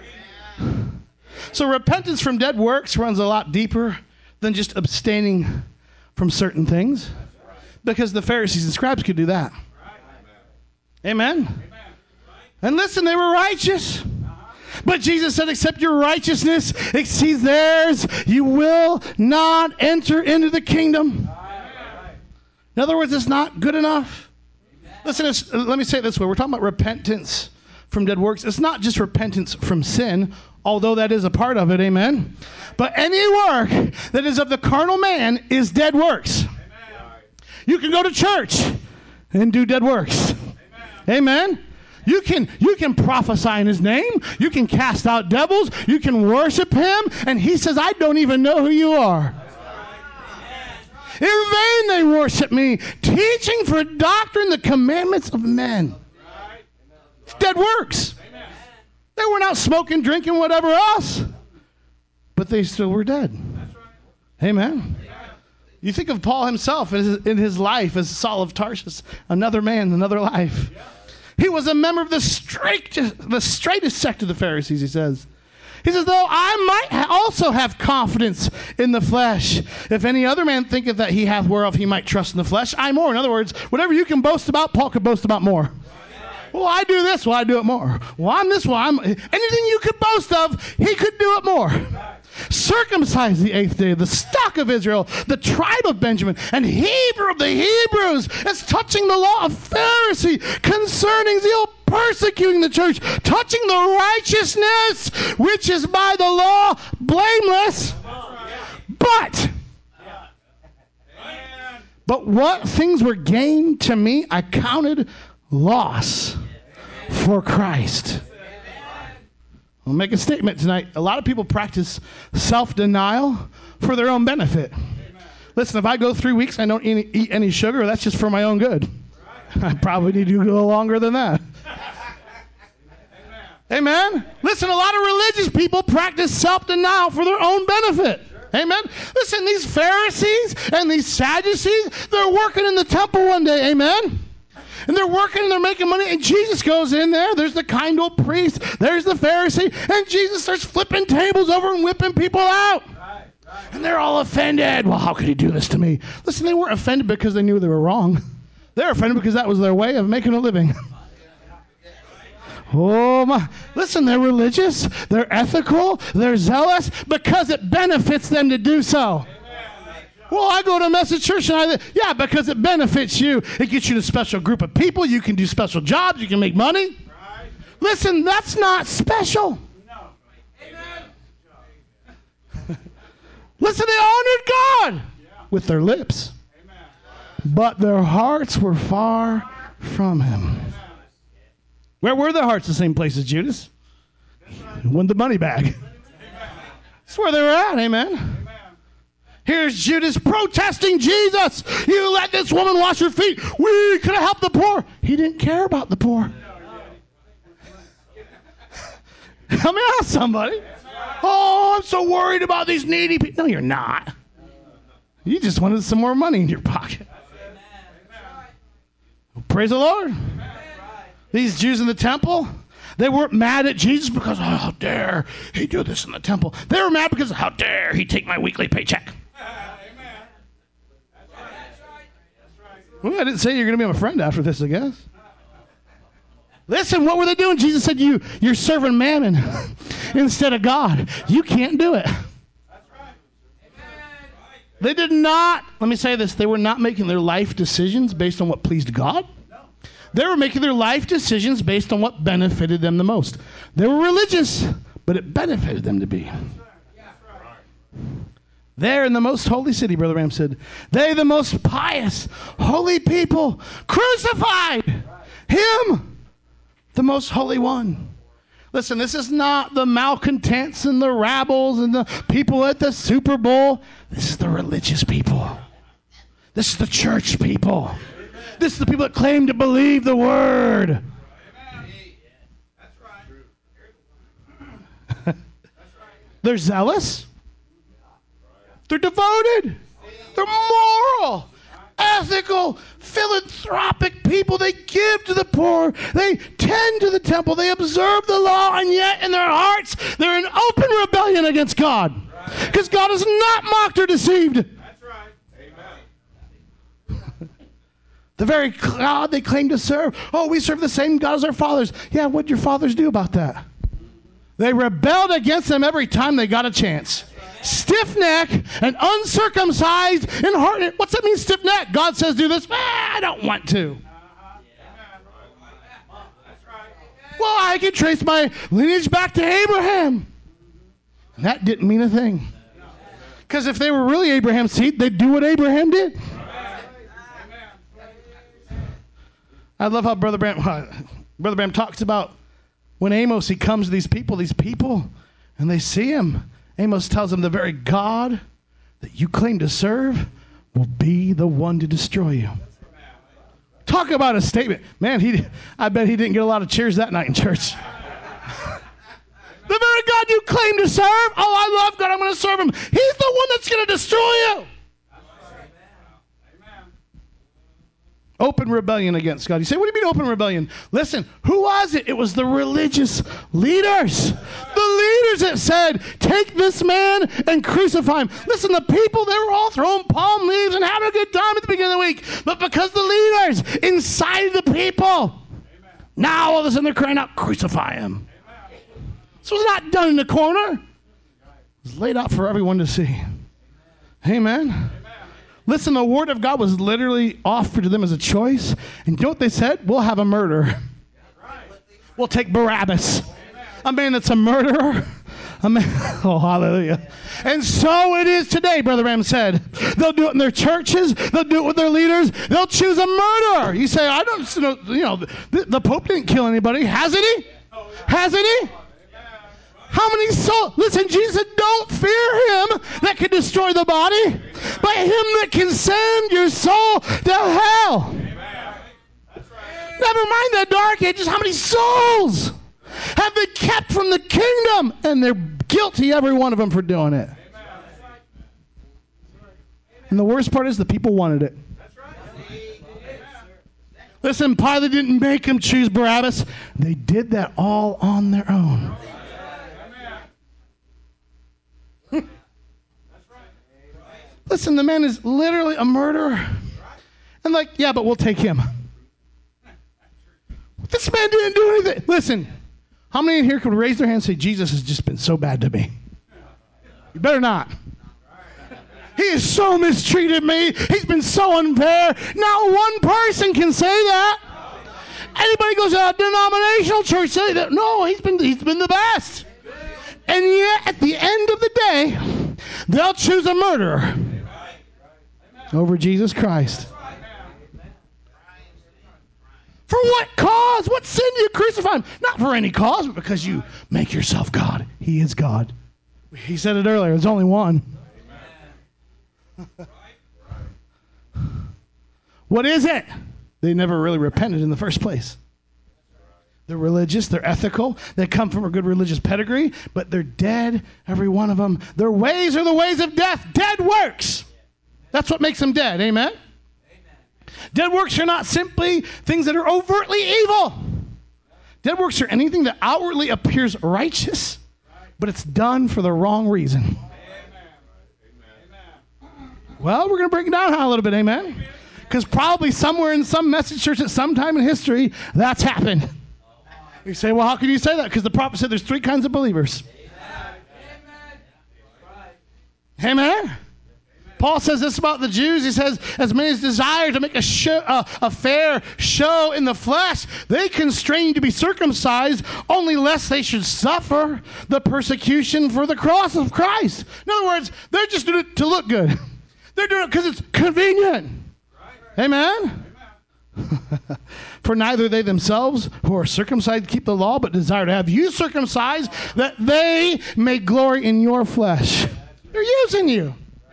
So repentance from dead works runs a lot deeper than just abstaining from certain things. Because the Pharisees and scribes could do that. Amen? And listen, they were righteous. But Jesus said, except your righteousness exceeds theirs, you will not enter into the kingdom. In other words, it's not good enough. Listen, let me say it this way. We're talking about repentance from dead works. It's not just repentance from sin, although that is a part of it, amen? But any work that is of the carnal man is dead works. You can go to church and do dead works. Amen? You can prophesy in his name. You can cast out devils. You can worship him. And he says, I don't even know who you are. In vain they worship me, teaching for doctrine the commandments of men. It's dead works. They weren't out smoking, drinking, whatever else. But they still were dead. Amen. You think of Paul himself in his life as Saul of Tarsus, another man, another life. He was a member of the straightest sect of the Pharisees, he says. He says, though I might also have confidence in the flesh, if any other man thinketh that he hath whereof he might trust in the flesh, I more. In other words, whatever you can boast about, Paul could boast about more. Well, I do this, well, I do it more. Well, I'm this, anything you could boast of, he could do it more. Circumcised the 8th day, the stock of Israel, the tribe of Benjamin, and Hebrew of the Hebrews, as touching the law of Pharisee, concerning zeal, persecuting the church, touching the righteousness which is by the law, blameless. But what things were gained to me, I counted loss for Christ. I'll make a statement tonight. A lot of people practice self-denial for their own benefit. Listen, if I go 3 weeks and I don't eat any sugar, that's just for my own good. I probably need to go longer than that. Amen. Listen, a lot of religious people practice self-denial for their own benefit. Amen. Listen, these Pharisees and these Sadducees, they're working in the temple one day. Amen. And they're working and they're making money, and Jesus goes in there. There's the kind old priest. There's the Pharisee. And Jesus starts flipping tables over and whipping people out. And they're all offended. Well, how could he do this to me? Listen, they weren't offended because they knew they were wrong. They're offended because that was their way of making a living. Oh my. Listen, they're religious. They're ethical. They're zealous because it benefits them to do so. Well, I go to a message church and because it benefits you. It gets you to a special group of people. You can do special jobs. You can make money. Right. Listen, that's not special. No. Amen. Listen, they honored God with their lips. Amen. But their hearts were far from him. Amen. Where were their hearts? The same place as Judas. Won the money bag. That's where they were at. Amen. Here's Judas protesting Jesus. You let this woman wash her feet. We could have helped the poor. He didn't care about the poor. Help me out, somebody. Oh, I'm so worried about these needy people. No, you're not. You just wanted some more money in your pocket. Praise the Lord. These Jews in the temple, they weren't mad at Jesus because, oh, how dare he do this in the temple. They were mad because, how dare he take my weekly paycheck. Well, I didn't say you're going to be my friend after this, I guess. Listen, what were they doing? Jesus said, you're serving mammon instead of God. You can't do it. They did not, let me say this, they were not making their life decisions based on what pleased God. They were making their life decisions based on what benefited them the most. They were religious, but it benefited them to be. There in the most holy city, Brother Ram said, they, the most pious, holy people, crucified him, the most holy one. Listen, this is not the malcontents and the rabbles and the people at the Super Bowl. This is the religious people. This is the church people. This is the people that claim to believe the word. They're zealous. They're devoted. They're moral, ethical, philanthropic people. They give to the poor. They tend to the temple. They observe the law, and yet in their hearts, they're in open rebellion against God. Because God is not mocked or deceived. That's right. Amen. The very God they claim to serve. Oh, we serve the same God as our fathers. Yeah, what did your fathers do about that? They rebelled against them every time they got a chance. Stiff-necked and uncircumcised in heart. What's that mean, stiff-necked? God says do this. I don't want to. Well, I can trace my lineage back to Abraham. And that didn't mean a thing. Because if they were really Abraham's seed, they'd do what Abraham did. I love how Brother Bram talks about when Amos, he comes to these people, and they see him. Amos tells them the very God that you claim to serve will be the one to destroy you. Talk about a statement. Man, I bet he didn't get a lot of cheers that night in church. The very God you claim to serve, oh, I love God, I'm going to serve him. He's the one that's going to destroy you. Open rebellion against God. You say, what do you mean open rebellion? Listen, who was it? It was the religious leaders. The leaders that said, take this man and crucify him. Listen, the people, they were all throwing palm leaves and having a good time at the beginning of the week. But because the leaders incited the people, now all of a sudden they're crying out, crucify him. This was not done in the corner. It was laid out for everyone to see. Amen. Listen, the word of God was literally offered to them as a choice. And you know what they said? We'll have a murderer. We'll take Barabbas. A man that's a murderer. A man, oh, hallelujah. And so it is today, Brother Ram said. They'll do it in their churches. They'll do it with their leaders. They'll choose a murderer. You say, I don't know, the Pope didn't kill anybody. Hasn't he? Hasn't he? How many souls? Listen, Jesus said, don't fear him that can destroy the body, but him that can send your soul to hell. Never mind the dark ages. How many souls have they kept from the kingdom? And they're guilty, every one of them, for doing it. And the worst part is the people wanted it. Listen, Pilate didn't make them choose Barabbas. They did that all on their own. Listen, the man is literally a murderer. And like, yeah, but we'll take him. This man didn't do anything. Listen, how many in here could raise their hand and say, Jesus has just been so bad to me? You better not. He has so mistreated me. He's been so unfair. Not one person can say that. Anybody goes to a denominational church say that. No, he's been the best. And yet, at the end of the day, they'll choose a murderer over Jesus Christ. For what cause? What sin do you crucify him? Not for any cause, but because you make yourself God. He is God. He said it earlier. There's only one. What is it? They never really repented in the first place. They're religious, they're ethical, they come from a good religious pedigree, but they're dead, every one of them. Their ways are the ways of death, dead works. That's what makes them dead, amen? Dead works are not simply things that are overtly evil. Dead works are anything that outwardly appears righteous, but it's done for the wrong reason. Well, we're going to break it down a little bit, amen? Because probably somewhere in some message church at some time in history, that's happened. You say, well, how can you say that? Because the prophet said there's three kinds of believers. Amen? Paul says this about the Jews. He says, as many as desire to make a fair show in the flesh, they constrain to be circumcised, only lest they should suffer the persecution for the cross of Christ. In other words, they're just doing it to look good. They're doing it because it's convenient. Amen? For neither they themselves who are circumcised keep the law, but desire to have you circumcised, that they may glory in your flesh. They're using you.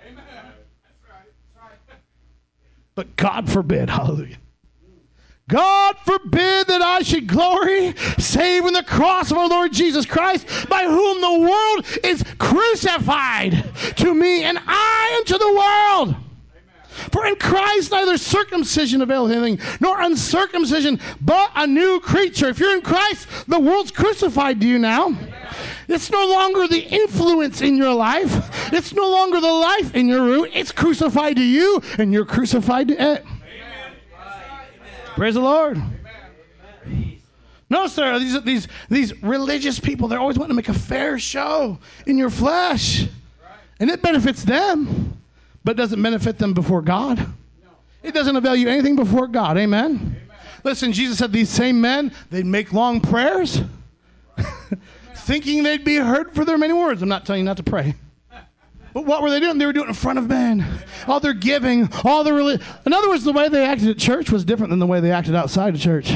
But God forbid, hallelujah. God forbid that I should glory, save in the cross of our Lord Jesus Christ, by whom the world is crucified to me, and I unto the world. For in Christ neither circumcision availeth anything, nor uncircumcision, but a new creature. If you're in Christ, the world's crucified to you now. It's no longer the influence in your life. It's no longer the life in your root. It's crucified to you, and you're crucified to it. Amen. Praise the Lord. Amen. Notice there are these religious people. They're always wanting to make a fair show in your flesh. And it benefits them. But it doesn't benefit them before God. It doesn't avail you anything before God. Amen? Listen, Jesus said these same men, they'd make long prayers, thinking they'd be heard for their many words. I'm not telling you not to pray. But what were they doing? They were doing it in front of men. All their giving, all their religion. In other words, the way they acted at church was different than the way they acted outside of church.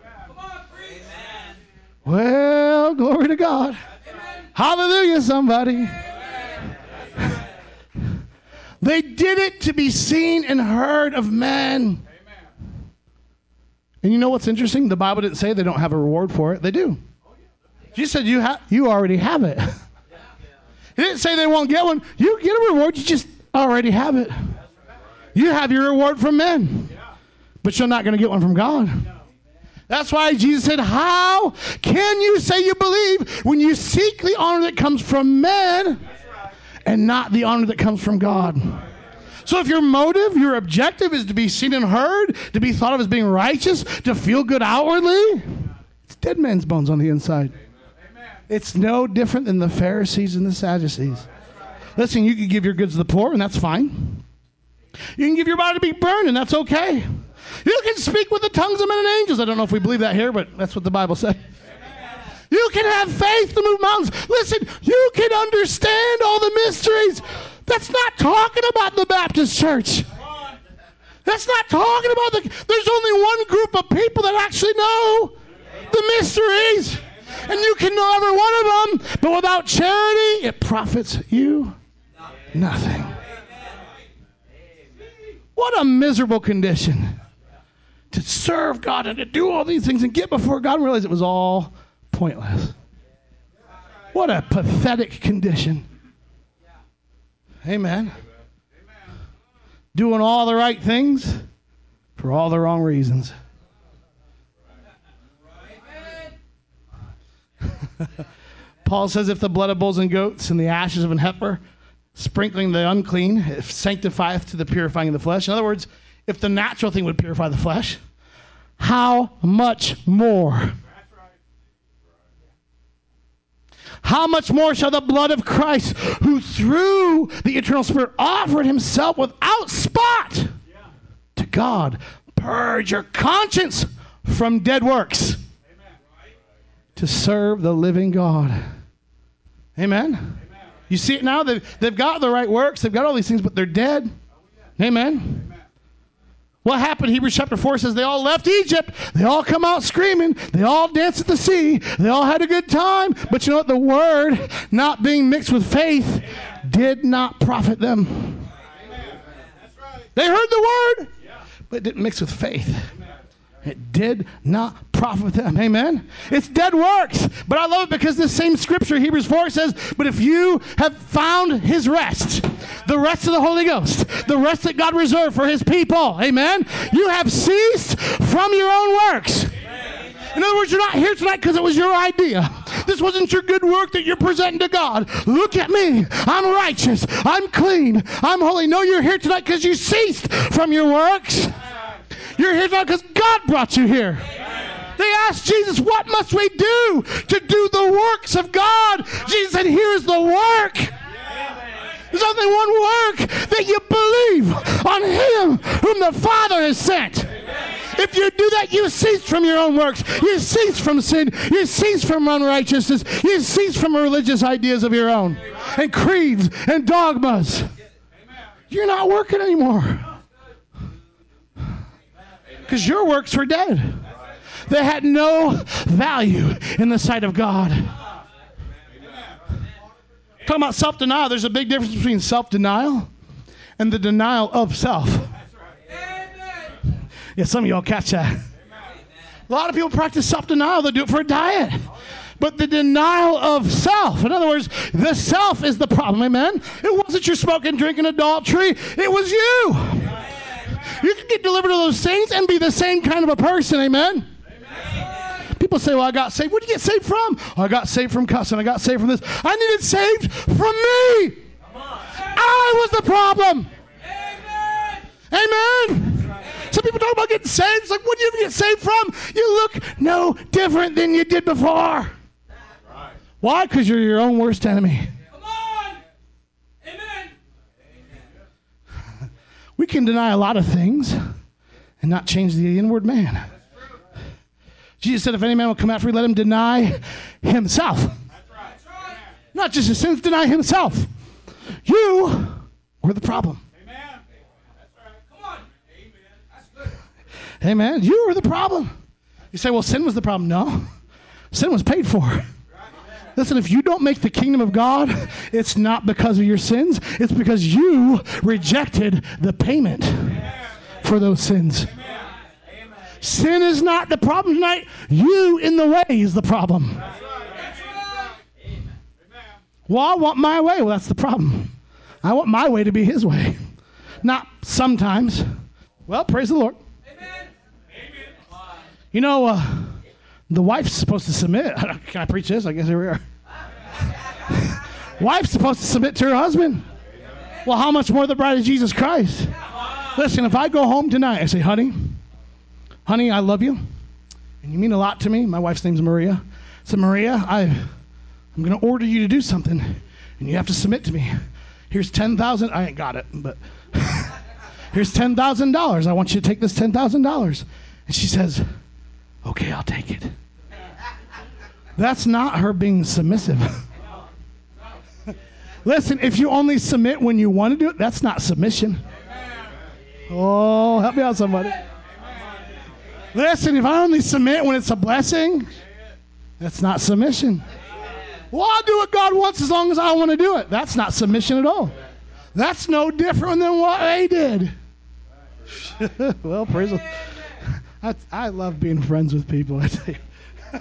Well, glory to God. Hallelujah, somebody. They did it to be seen and heard of men. And you know what's interesting? The Bible didn't say they don't have a reward for it. They do. Jesus said you already have it. He didn't say they won't get one. You get a reward. You just already have it. You have your reward from men. But you're not going to get one from God. That's why Jesus said, how can you say you believe when you seek the honor that comes from men and not the honor that comes from God? So if your motive, your objective is to be seen and heard, to be thought of as being righteous, to feel good outwardly, it's dead man's bones on the inside. It's no different than the Pharisees and the Sadducees. Listen, you can give your goods to the poor, and that's fine. You can give your body to be burned, and that's okay. You can speak with the tongues of men and angels. I don't know if we believe that here, but that's what the Bible said. You can have faith to move mountains. Listen, you can understand all the mysteries. That's not talking about the Baptist church. That's not talking about there's only one group of people that actually know the mysteries. And you can know every one of them, but without charity, it profits you nothing. What a miserable condition. To serve God and to do all these things and get before God and realize it was all pointless. What a pathetic condition. Amen. Doing all the right things for all the wrong reasons. Paul says if the blood of bulls and goats and the ashes of an heifer, sprinkling the unclean, it sanctifieth to the purifying of the flesh. In other words, if the natural thing would purify the flesh, how much more? How much more shall the blood of Christ, who through the eternal Spirit offered himself without spot to God, purge your conscience from dead works to serve the living God. Amen? You see it now? They've got the right works. They've got all these things, but they're dead. Amen? What happened? Hebrews chapter 4 says they all left Egypt. They all come out screaming. They all danced at the sea. They all had a good time. But you know what? The word, not being mixed with faith, did not profit them. They heard the word, but it didn't mix with faith. It did not profit them. Amen? It's dead works. But I love it because this same scripture, Hebrews 4, says, but if you have found his rest, the rest of the Holy Ghost, the rest that God reserved for his people, amen, you have ceased from your own works. In other words, you're not here tonight because it was your idea. This wasn't your good work that you're presenting to God. Look at me. I'm righteous. I'm clean. I'm holy. No, you're here tonight because you ceased from your works. You're here tonight because God brought you here. They asked Jesus, what must we do to do the works of God? Jesus said, here's the work. There's only one work, that you believe on him whom the Father has sent. If you do that, you cease from your own works. You cease from sin. You cease from unrighteousness. You cease from religious ideas of your own and creeds and dogmas. You're not working anymore. Because your works were dead. They had no value in the sight of God. Talking about self-denial, there's a big difference between self-denial and the denial of self. Yeah, some of y'all catch that. A lot of people practice self-denial. They do it for a diet. But the denial of self, in other words, the self is the problem, amen? It wasn't your smoking, drinking, adultery. It was you. You can get delivered of those things and be the same kind of a person, amen? People say, well, I got saved. Where did you get saved from? Oh, I got saved from cussing. I got saved from this. I needed saved from me. I was the problem. Amen. Some people talk about getting saved. It's like, what do you get saved from? You look no different than you did before. Why? Because you're your own worst enemy. Come on. Amen. We can deny a lot of things and not change the inward man. Jesus said, if any man will come after me, let him deny himself. That's right. Not just his sins, deny himself. You were the problem. Amen. That's right. Come on. Amen. That's good. Amen. You were the problem. You say, well, sin was the problem. No. Sin was paid for. Listen, if you don't make the kingdom of God, it's not because of your sins. It's because you rejected the payment for those sins. Sin is not the problem tonight. You in the way is the problem. Well, I want my way. Well, that's the problem. I want my way to be his way. Not sometimes. Well, praise the Lord. You know, the wife's supposed to submit. Can I preach this? I guess here we are. Wife's supposed to submit to her husband. Well, how much more the bride of Jesus Christ? Listen, if I go home tonight, I say, honey, I love you, and you mean a lot to me. My wife's name's Maria. So, Maria, I'm going to order you to do something, and you have to submit to me. Here's $10,000. I ain't got it, but here's $10,000. I want you to take this $10,000. And she says, okay, I'll take it. That's not her being submissive. Listen, if you only submit when you want to do it, that's not submission. Oh, help me out, somebody. Listen, if I only submit when it's a blessing, that's not submission. Well, I'll do what God wants as long as I want to do it. That's not submission at all. That's no different than what they did. Well, praise the Lord. I love being friends with people, I tell you.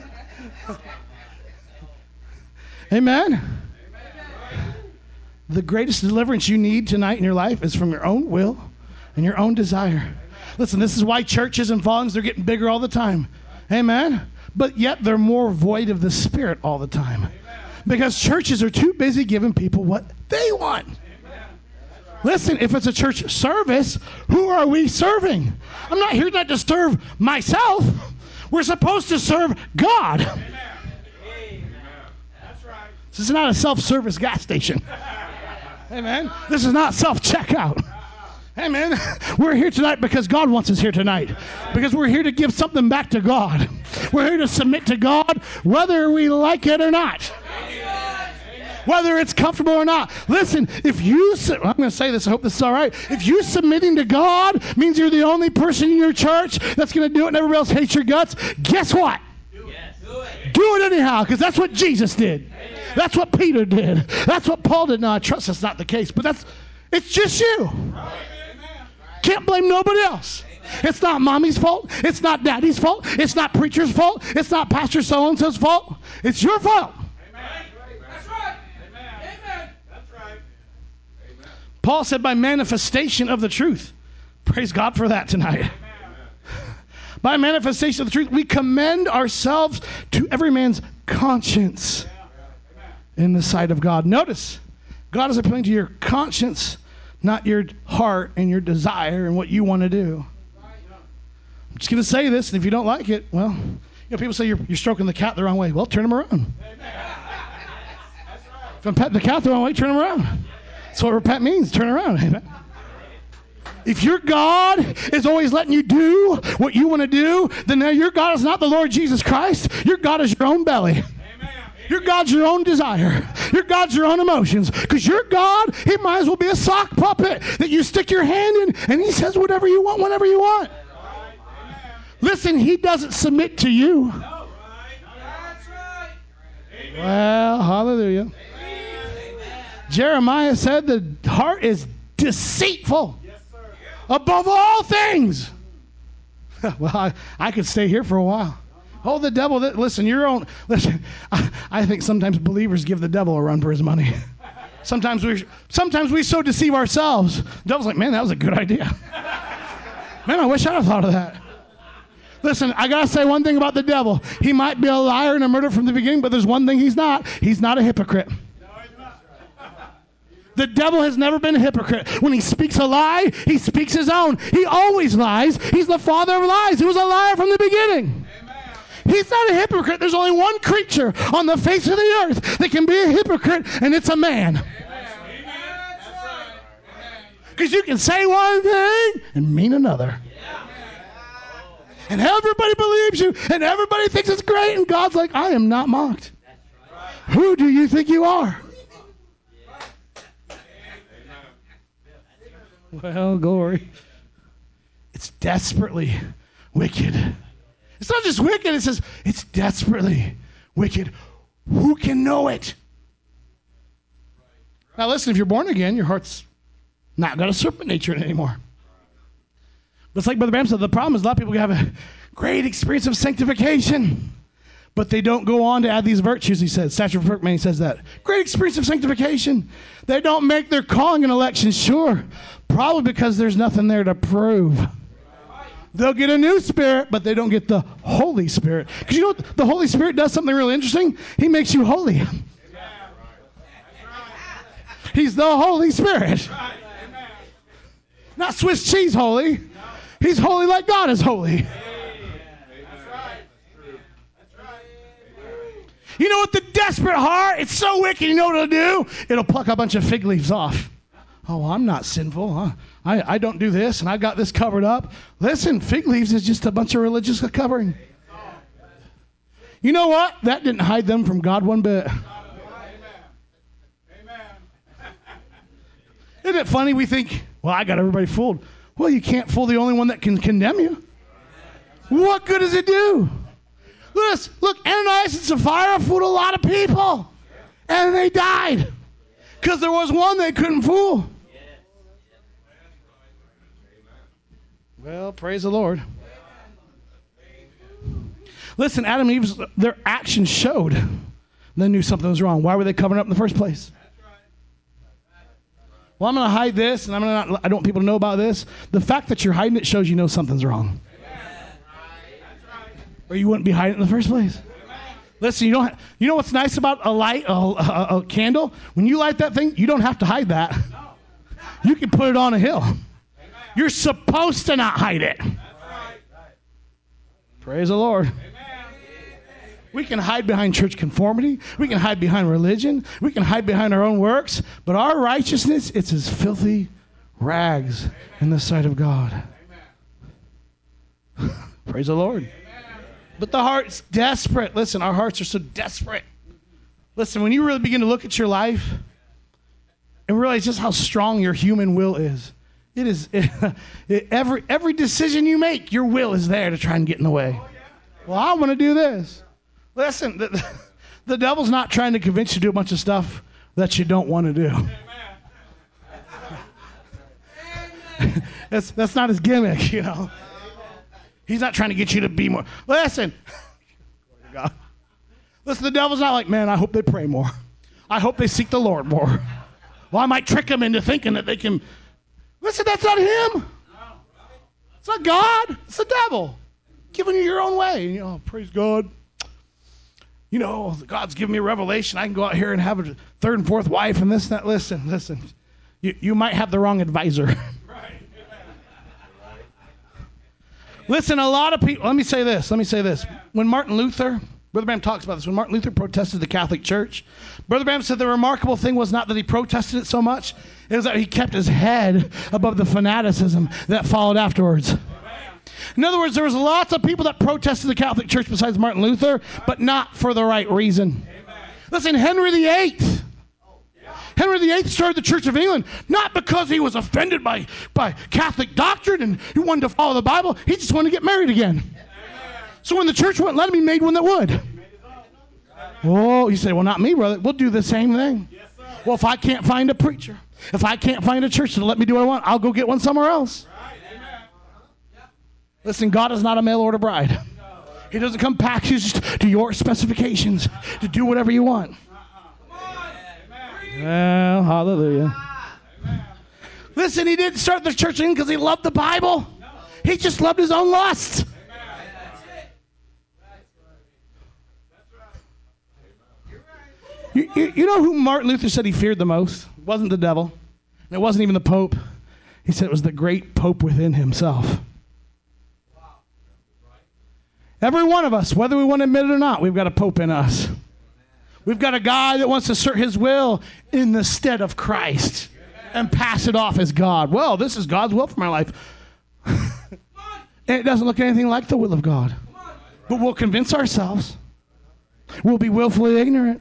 Amen. The greatest deliverance you need tonight in your life is from your own will and your own desire. Listen, this is why churches and volumes, they're getting bigger all the time. Amen. But yet they're more void of the Spirit all the time. Because churches are too busy giving people what they want. Listen, if it's a church service, who are we serving? I'm not here not to serve myself. We're supposed to serve God. This is not a self-service gas station. Amen. This is not self-checkout. Amen. We're here tonight because God wants us here tonight. Because we're here to give something back to God. We're here to submit to God whether we like it or not. Whether it's comfortable or not. Listen, if you, I'm going to say this, I hope this is all right. If you submitting to God means you're the only person in your church that's going to do it and everybody else hates your guts, guess what? Do it anyhow, because that's what Jesus did. That's what Peter did. That's what Paul did. Now, I trust that's not the case, but it's just you. Can't blame nobody else. It's not mommy's fault. It's not daddy's fault. It's not preacher's fault. It's not pastor so-and-so's fault. It's your fault. That's right. Amen. That's right. Paul said by manifestation of the truth. Praise God for that tonight. By manifestation of the truth, we commend ourselves to every man's conscience in the sight of God. Notice, God is appealing to your conscience, not your heart and your desire and what you want to do. I'm just going to say this, and if you don't like it, well, people say you're stroking the cat the wrong way. Well, turn him around. If I'm petting the cat the wrong way, turn him around. That's what repent means, turn around. Amen. If your God is always letting you do what you want to do, then now your God is not the Lord Jesus Christ. Your God is your own belly. Your God's your own desire. Your God's your own emotions. Because your God, he might as well be a sock puppet that you stick your hand in and he says whatever you want, whenever you want. Listen, he doesn't submit to you. Well, hallelujah. Jeremiah said the heart is deceitful above all things. Well, I could stay here for a while. Oh, the devil, listen, I think sometimes believers give the devil a run for his money. Sometimes we so deceive ourselves. The devil's like, man, that was a good idea. Man, I wish I'd have thought of that. Listen, I got to say one thing about the devil. He might be a liar and a murderer from the beginning, but there's one thing he's not. He's not a hypocrite. The devil has never been a hypocrite. When he speaks a lie, he speaks his own. He always lies. He's the father of lies. He was a liar from the beginning. He's not a hypocrite. There's only one creature on the face of the earth that can be a hypocrite, and it's a man. Because you can say one thing and mean another. And everybody believes you, and everybody thinks it's great, and God's like, I am not mocked. Who do you think you are? Well, glory. It's desperately wicked. It's not just wicked, it says it's desperately wicked. Who can know it? Now listen, if you're born again, your heart's not got a serpent nature in it anymore. But it's like Brother Bram said, the problem is a lot of people have a great experience of sanctification, but they don't go on to add these virtues, he says. Stature of perfect man, he says that. Great experience of sanctification. They don't make their calling and election sure, probably because there's nothing there to prove. They'll get a new spirit, but they don't get the Holy Spirit. Because you know what? The Holy Spirit does something really interesting. He makes you holy. He's the Holy Spirit. Not Swiss cheese holy. He's holy like God is holy. You know what? The desperate heart, it's so wicked, you know what it'll do? It'll pluck a bunch of fig leaves off. Oh, I'm not sinful. Huh? I don't do this, and I've got this covered up. Listen, fig leaves is just a bunch of religious covering. You know what? That didn't hide them from God one bit. Isn't it funny? We think, well, I got everybody fooled. Well, you can't fool the only one that can condemn you. What good does it do? Look, Ananias and Sapphira fooled a lot of people, and they died because there was one they couldn't fool. Well, praise the Lord. Listen, Adam and Eve, their actions showed they knew something was wrong. Why were they covering up in the first place? Well, I'm going to hide this, and I don't want people to know about this. The fact that you're hiding it shows you know something's wrong. Or you wouldn't be hiding it in the first place. Listen, you know what's nice about a light, a candle? When you light that thing, you don't have to hide that. You can put it on a hill. You're supposed to not hide it. Praise the Lord. We can hide behind church conformity. We can hide behind religion. We can hide behind our own works. But our righteousness, it's as filthy rags in the sight of God. Praise the Lord. But the heart's desperate. Listen, our hearts are so desperate. Listen, when you really begin to look at your life and realize just how strong your human will is, every decision you make, your will is there to try and get in the way. Well, I want to do this. Listen, the devil's not trying to convince you to do a bunch of stuff that you don't want to do. That's not his gimmick, you know. He's not trying to get you to be more. Listen, the devil's not like, man, I hope they pray more. I hope they seek the Lord more. Well, I might trick them into thinking that they can. Listen, that's not him. It's not God. It's the devil giving you your own way. You know, praise God. You know, God's given me a revelation. I can go out here and have a third and fourth wife and this, that. Listen. You might have the wrong advisor. Listen, a lot of people, let me say this. When Martin Luther, Brother Branham talks about this, when Martin Luther protested the Catholic Church, Brother Branham said the remarkable thing was not that he protested it so much, it was that he kept his head above the fanaticism that followed afterwards. In other words, there was lots of people that protested the Catholic Church besides Martin Luther, but not for the right reason. Listen, Henry VIII started the Church of England not because he was offended by Catholic doctrine and he wanted to follow the Bible. He just wanted to get married again. So when the church wouldn't let him, he made one that would. Oh, you say, well, not me, brother. We'll do the same thing. Well, if I can't find a preacher, if I can't find a church to let me do what I want, I'll go get one somewhere else. Listen, God is not a mail order bride. He doesn't come packaged to your specifications to do whatever you want. Well, hallelujah. Listen, he didn't start the church in because he loved the Bible. He just loved his own lust. You know who Martin Luther said he feared the most? It wasn't the devil. And it wasn't even the Pope. He said it was the great Pope within himself. Every one of us, whether we want to admit it or not, we've got a Pope in us. We've got a guy that wants to assert his will in the stead of Christ and pass it off as God. Well, this is God's will for my life. And it doesn't look anything like the will of God. But we'll convince ourselves. We'll be willfully ignorant.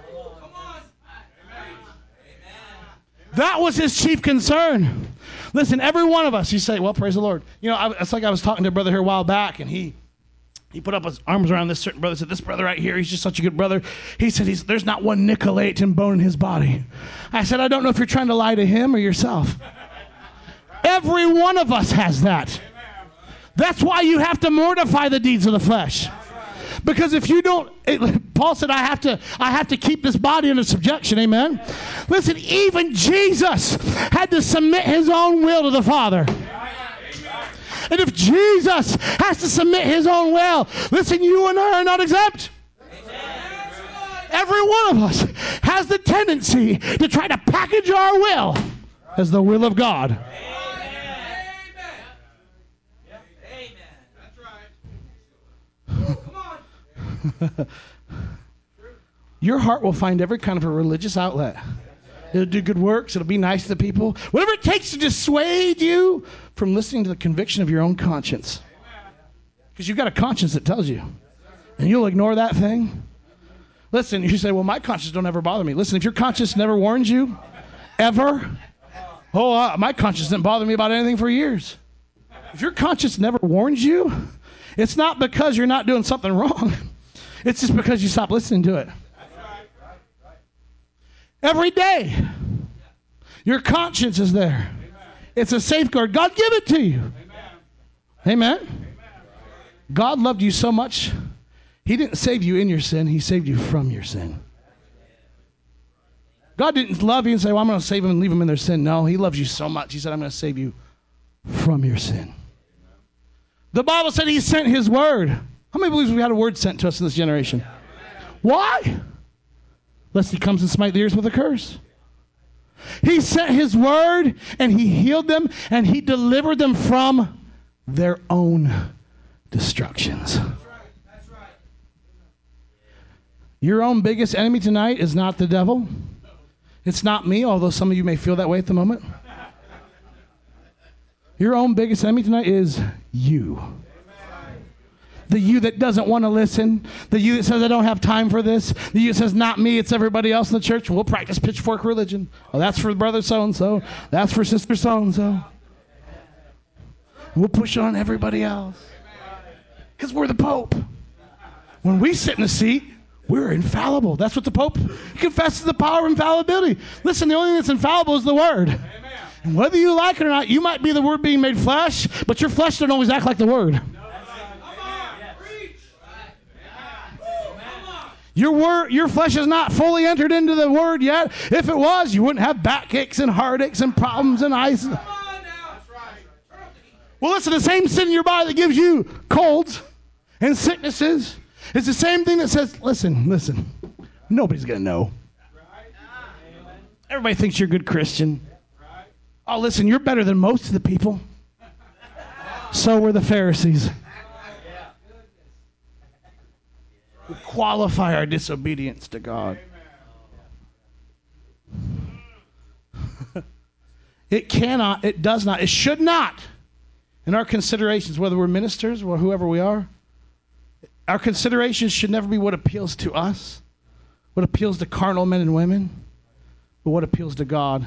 That was his chief concern. Listen, every one of us, you say, well, praise the Lord. You know, it's like I was talking to a brother here a while back, and he He put up his arms around this certain brother, said, this brother right here, he's just such a good brother. He said, there's not one nickel-atom bone in his body. I said, I don't know if you're trying to lie to him or yourself. Every one of us has that. That's why you have to mortify the deeds of the flesh. Because if you don't, Paul said, I have to keep this body under subjection, amen? Listen, even Jesus had to submit his own will to the Father. And if Jesus has to submit his own will, listen, you and I are not exempt. Every one of us has the tendency to try to package our will as the will of God. Your heart will find every kind of a religious outlet. It'll do good works. It'll be nice to the people. Whatever it takes to dissuade you from listening to the conviction of your own conscience. Because you've got a conscience that tells you. And you'll ignore that thing. Listen, you say, well, my conscience don't ever bother me. Listen, if your conscience never warns you, ever, my conscience didn't bother me about anything for years. If your conscience never warns you, it's not because you're not doing something wrong. It's just because you stopped listening to it. Every day, your conscience is there. It's a safeguard. God give it to you. Amen. God loved you so much, he didn't save you in your sin. He saved you from your sin. God didn't love you and say, well, I'm going to save them and leave them in their sin. No, he loves you so much. He said, I'm going to save you from your sin. The Bible said he sent his word. How many believes we had a word sent to us in this generation? Why? Lest he comes and smite the earth with a curse. He sent his word and he healed them and he delivered them from their own destructions. That's right. Your own biggest enemy tonight is not the devil. It's not me, although some of you may feel that way at the moment. Your own biggest enemy tonight is you. The you that doesn't want to listen. The you that says, I don't have time for this. The you that says, not me, it's everybody else in the church. We'll practice pitchfork religion. Oh, that's for brother so-and-so. That's for sister so-and-so. We'll push on everybody else. Because we're the Pope. When we sit in the seat, we're infallible. That's what the Pope confesses, the power of infallibility. Listen, the only thing that's infallible is the Word. Amen. And whether you like it or not, you might be the Word being made flesh, but your flesh doesn't always act like the Word. Your flesh is not fully entered into the Word yet. If it was, you wouldn't have backaches and heartaches and problems and ice. Well, listen, the same sin in your body that gives you colds and sicknesses is the same thing that says, listen, nobody's going to know. Everybody thinks you're a good Christian. Oh, listen, you're better than most of the people. So were the Pharisees. We qualify our disobedience to God. It cannot, it does not, it should not. In our considerations, whether we're ministers or whoever we are, our considerations should never be what appeals to us, what appeals to carnal men and women, but what appeals to God.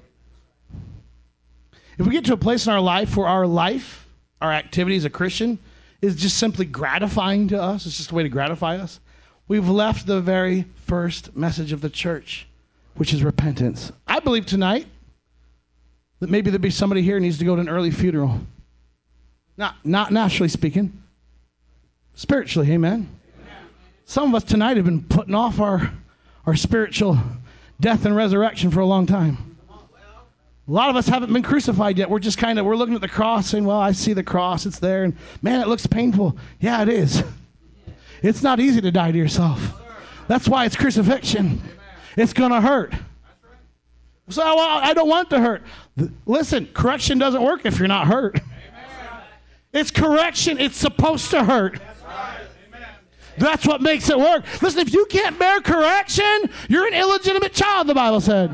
If we get to a place in our life where our activity as a Christian, is just simply gratifying to us, it's just a way to gratify us, we've left the very first message of the church, which is repentance. I believe tonight that maybe there'll be somebody here who needs to go to an early funeral. Not naturally speaking, spiritually, amen? Some of us tonight have been putting off our spiritual death and resurrection for a long time. A lot of us haven't been crucified yet. We're just we're looking at the cross saying, well, I see the cross, it's there, and man, it looks painful. Yeah, it is. It's not easy to die to yourself. That's why it's crucifixion. It's going to hurt. So I don't want it to hurt. Listen, correction doesn't work if you're not hurt. It's correction. It's supposed to hurt. That's what makes it work. Listen, if you can't bear correction, you're an illegitimate child, the Bible said.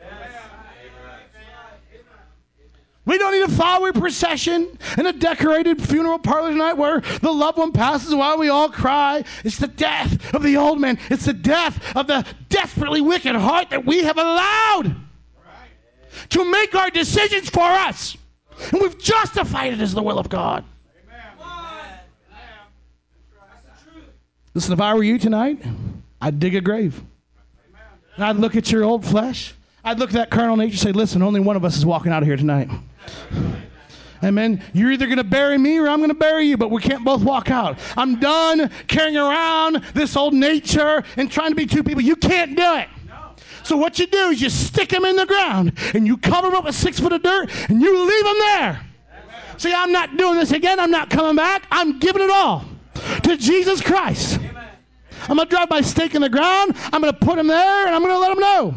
We don't need a flowery procession and a decorated funeral parlor tonight where the loved one passes while we all cry. It's the death of the old man. It's the death of the desperately wicked heart that we have allowed to make our decisions for us. And we've justified it as the will of God. Listen, if I were you tonight, I'd dig a grave. And I'd look at your old flesh. I'd look at that carnal nature and say, listen, only one of us is walking out of here tonight. Amen. You're either going to bury me or I'm going to bury you, but we can't both walk out. I'm done carrying around this old nature and trying to be two people. You can't do it. So what you do is you stick them in the ground and you cover them up with 6 foot of dirt and you leave them there. See, I'm not doing this again. I'm not coming back. I'm giving it all to Jesus Christ. I'm going to drive my stake in the ground. I'm going to put him there and I'm going to let him know.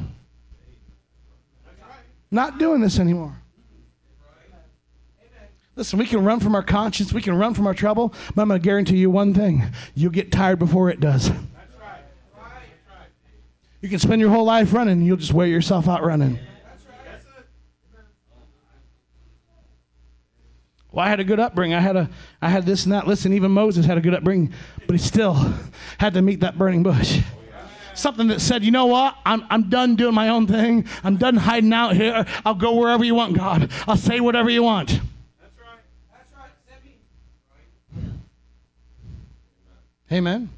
Not doing this anymore. Listen, we can run from our conscience. We can run from our trouble. But I'm going to guarantee you one thing. You'll get tired before it does. You can spend your whole life running and you'll just wear yourself out running. Well, I had a good upbringing. I had this and that. Listen, even Moses had a good upbringing, but he still had to meet that burning bush. Something that said, you know what? I'm done doing my own thing. I'm done hiding out here. I'll go wherever you want, God. I'll say whatever you want. That's right. That's right. Amen.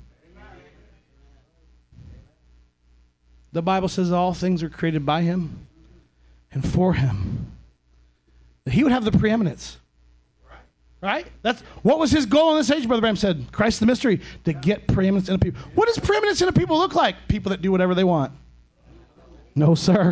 The Bible says all things are created by him and for him. That he would have the preeminence. Right? That's what was his goal in this age, Brother Bram said. Christ the mystery, to get preeminence in a people. What does preeminence in a people look like? People that do whatever they want. No, sir.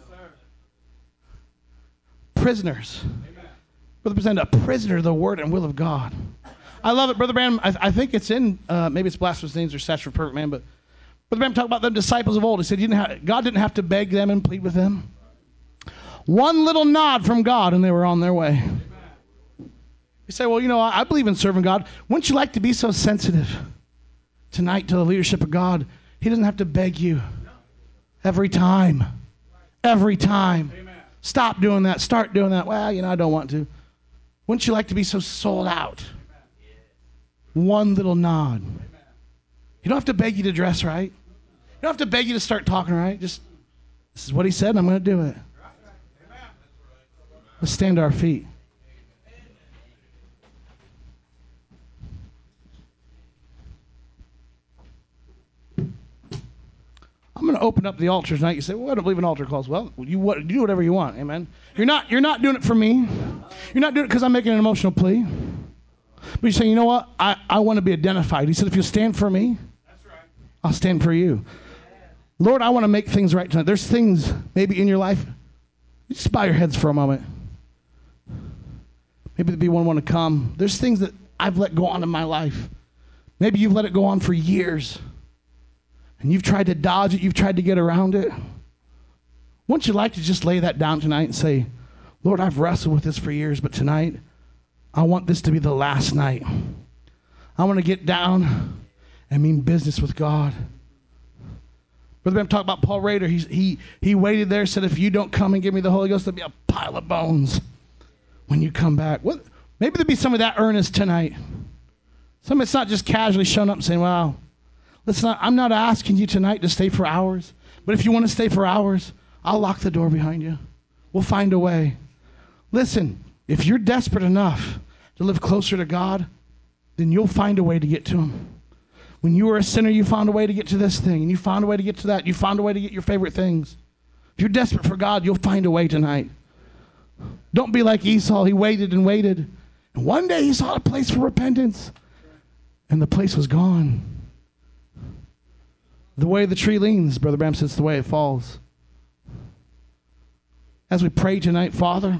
Prisoners. Brother Present, a prisoner to the word and will of God. I love it, Brother Bram. I think it's in, maybe it's Blasphemous Names or Statue of Perfect Man, but Brother Bram talked about the disciples of old. He said God didn't have to beg them and plead with them. One little nod from God and they were on their way. You say, well, you know, I believe in serving God. Wouldn't you like to be so sensitive tonight to the leadership of God? He doesn't have to beg you every time. Every time. Amen. Stop doing that. Start doing that. Well, you know, I don't want to. Wouldn't you like to be so sold out? One little nod. You don't have to beg you to dress right. You don't have to beg you to start talking right. Just, this is what he said, and I'm going to do it. Let's stand to our feet. I'm going to open up the altar tonight. You say, well, I don't believe in altar calls. Well, you do whatever you want. Amen. You're not doing it for me. You're not doing it because I'm making an emotional plea. But you're saying, you know what? I want to be identified. He said, if you'll stand for me, I'll stand for you. Lord, I want to make things right tonight. There's things maybe in your life. Just bow your heads for a moment. Maybe there'll be one want to come. There's things that I've let go on in my life. Maybe you've let it go on for years. And you've tried to dodge it. You've tried to get around it. Wouldn't you like to just lay that down tonight and say, Lord, I've wrestled with this for years, but tonight, I want this to be the last night. I want to get down and mean business with God. Brother Ben talked about Paul Rader. He waited there, said, if you don't come and give me the Holy Ghost, there'll be a pile of bones when you come back. Maybe there'll be some of that earnest tonight. Some of it's not just casually showing up and saying, wow. Listen, I'm not asking you tonight to stay for hours, but if you want to stay for hours, I'll lock the door behind you. We'll find a way. Listen, if you're desperate enough to live closer to God, then you'll find a way to get to him. When you were a sinner, you found a way to get to this thing, and you found a way to get to that. You found a way to get your favorite things. If you're desperate for God, you'll find a way tonight. Don't be like Esau. He waited and waited, and one day he saw a place for repentance, and the place was gone. The way the tree leans, Brother Bram says, the way it falls. As we pray tonight, Father,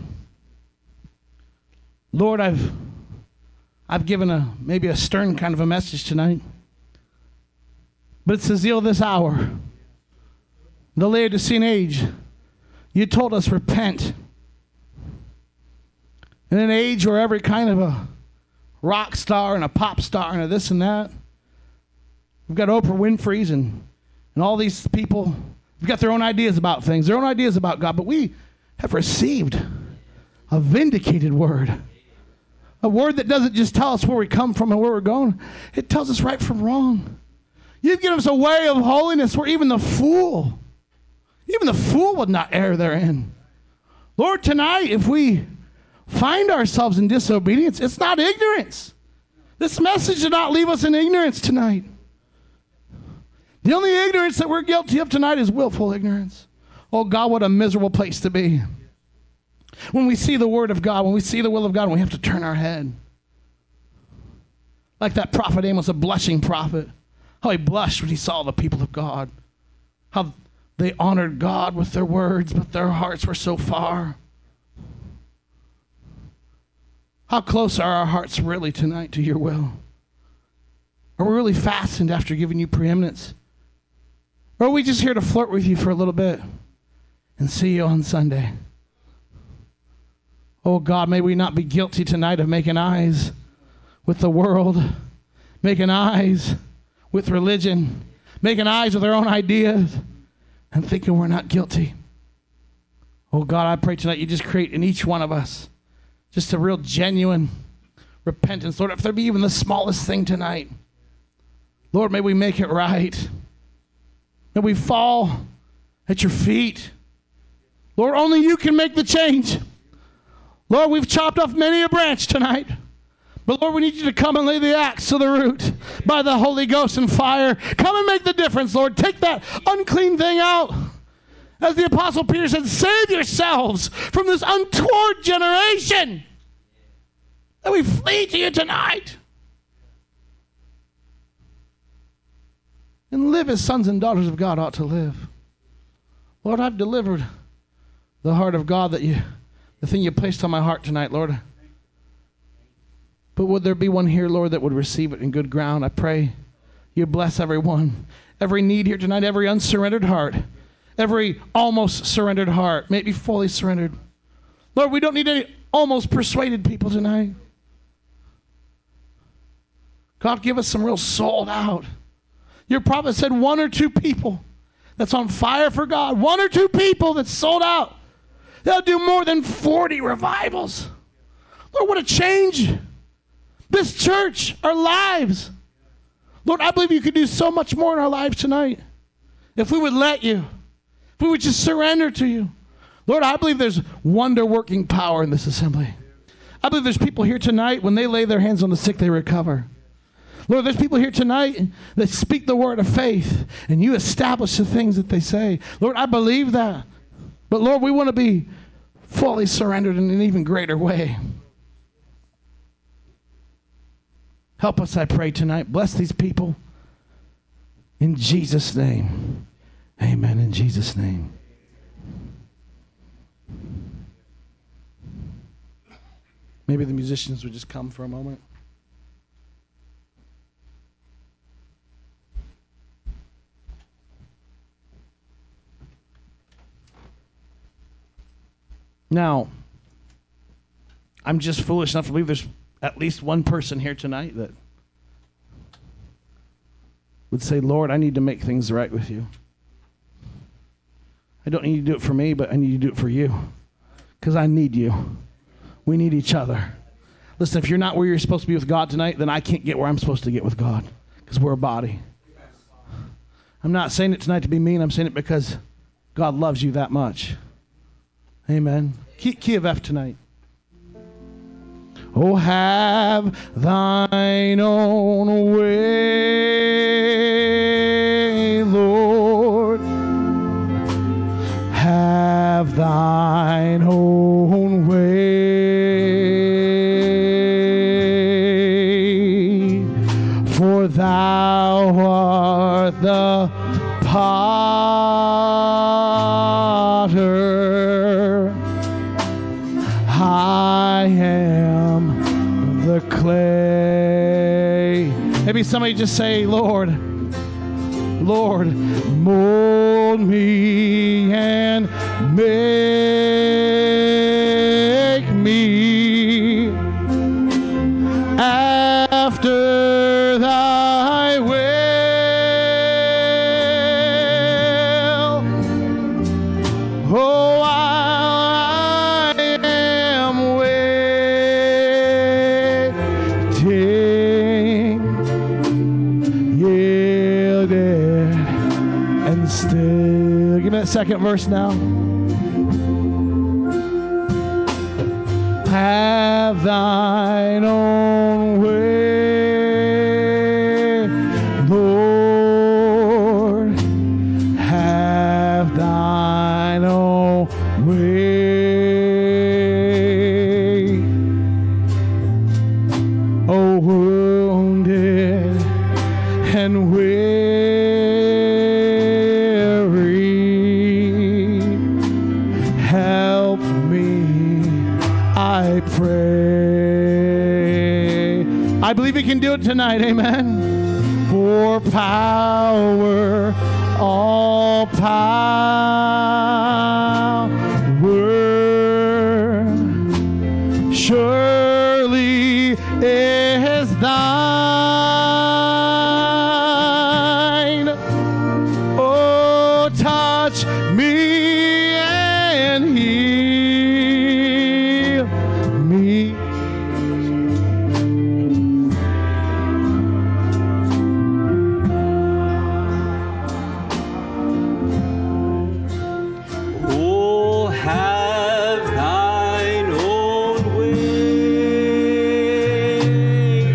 Lord, I've given maybe a stern kind of a message tonight. But it's the zeal of this hour. The Laodicean age. You told us repent. In an age where every kind of a rock star and a pop star and a this and that. We've got Oprah Winfrey's and all these people. They've got their own ideas about things, their own ideas about God. But we have received a vindicated word. A word that doesn't just tell us where we come from and where we're going. It tells us right from wrong. You've given us a way of holiness where even the fool would not err therein. Lord, tonight, if we find ourselves in disobedience, it's not ignorance. This message did not leave us in ignorance tonight. The only ignorance that we're guilty of tonight is willful ignorance. Oh God, what a miserable place to be. When we see the word of God, when we see the will of God, we have to turn our head. Like that prophet Amos, a blushing prophet. How he blushed when he saw the people of God. How they honored God with their words, but their hearts were so far. How close are our hearts really tonight to your will? Are we really fastened after giving you preeminence? Or are we just here to flirt with you for a little bit and see you on Sunday? Oh God, may we not be guilty tonight of making eyes with the world, making eyes with religion, making eyes with our own ideas, and thinking we're not guilty. Oh God, I pray tonight you just create in each one of us just a real genuine repentance. Lord, if there be even the smallest thing tonight, Lord, may we make it right. May we fall at your feet. Lord, only you can make the change. Lord, we've chopped off many a branch tonight. But Lord, we need you to come and lay the axe to the root by the Holy Ghost and fire. Come and make the difference, Lord. Take that unclean thing out. As the Apostle Peter said, save yourselves from this untoward generation. That we flee to you tonight. And live as sons and daughters of God ought to live. Lord, I've delivered the heart of God, the thing you placed on my heart tonight, Lord. But would there be one here, Lord, that would receive it in good ground? I pray you bless everyone. Every need here tonight, every unsurrendered heart, every almost surrendered heart, may it be fully surrendered. Lord, we don't need any almost persuaded people tonight. God, give us some real sold out. Your prophet said 1 or 2 people that's on fire for God, 1 or 2 people that's sold out. They'll do more than 40 revivals. Lord, what a change. This church, our lives. Lord, I believe you could do so much more in our lives tonight if we would let you, if we would just surrender to you. Lord, I believe there's wonder-working power in this assembly. I believe there's people here tonight, when they lay their hands on the sick, they recover. Lord, there's people here tonight that speak the word of faith, and you establish the things that they say. Lord, I believe that. But Lord, we want to be fully surrendered in an even greater way. Help us, I pray, tonight. Bless these people. In Jesus' name. Amen. In Jesus' name. Maybe the musicians would just come for a moment. Now, I'm just foolish enough to believe there's at least one person here tonight that would say, Lord, I need to make things right with you. I don't need you to do it for me, but I need you to do it for you. Because I need you. We need each other. Listen, if you're not where you're supposed to be with God tonight, then I can't get where I'm supposed to get with God. Because we're a body. I'm not saying it tonight to be mean. I'm saying it because God loves you that much. Amen. Key of F tonight. Oh, have thine own way, Lord. Have thine own way. For thou art the potter. I am the clay. Maybe somebody just say, Lord, Lord, mold me and make me after thy will. Oh, I am waiting, yielded, and still. Give me that second verse now. Have thine own way, Lord. pray. I believe he can do it tonight. Amen. For power, all power, surely is thine. Oh, touch me and heal me. Oh, have thine own way,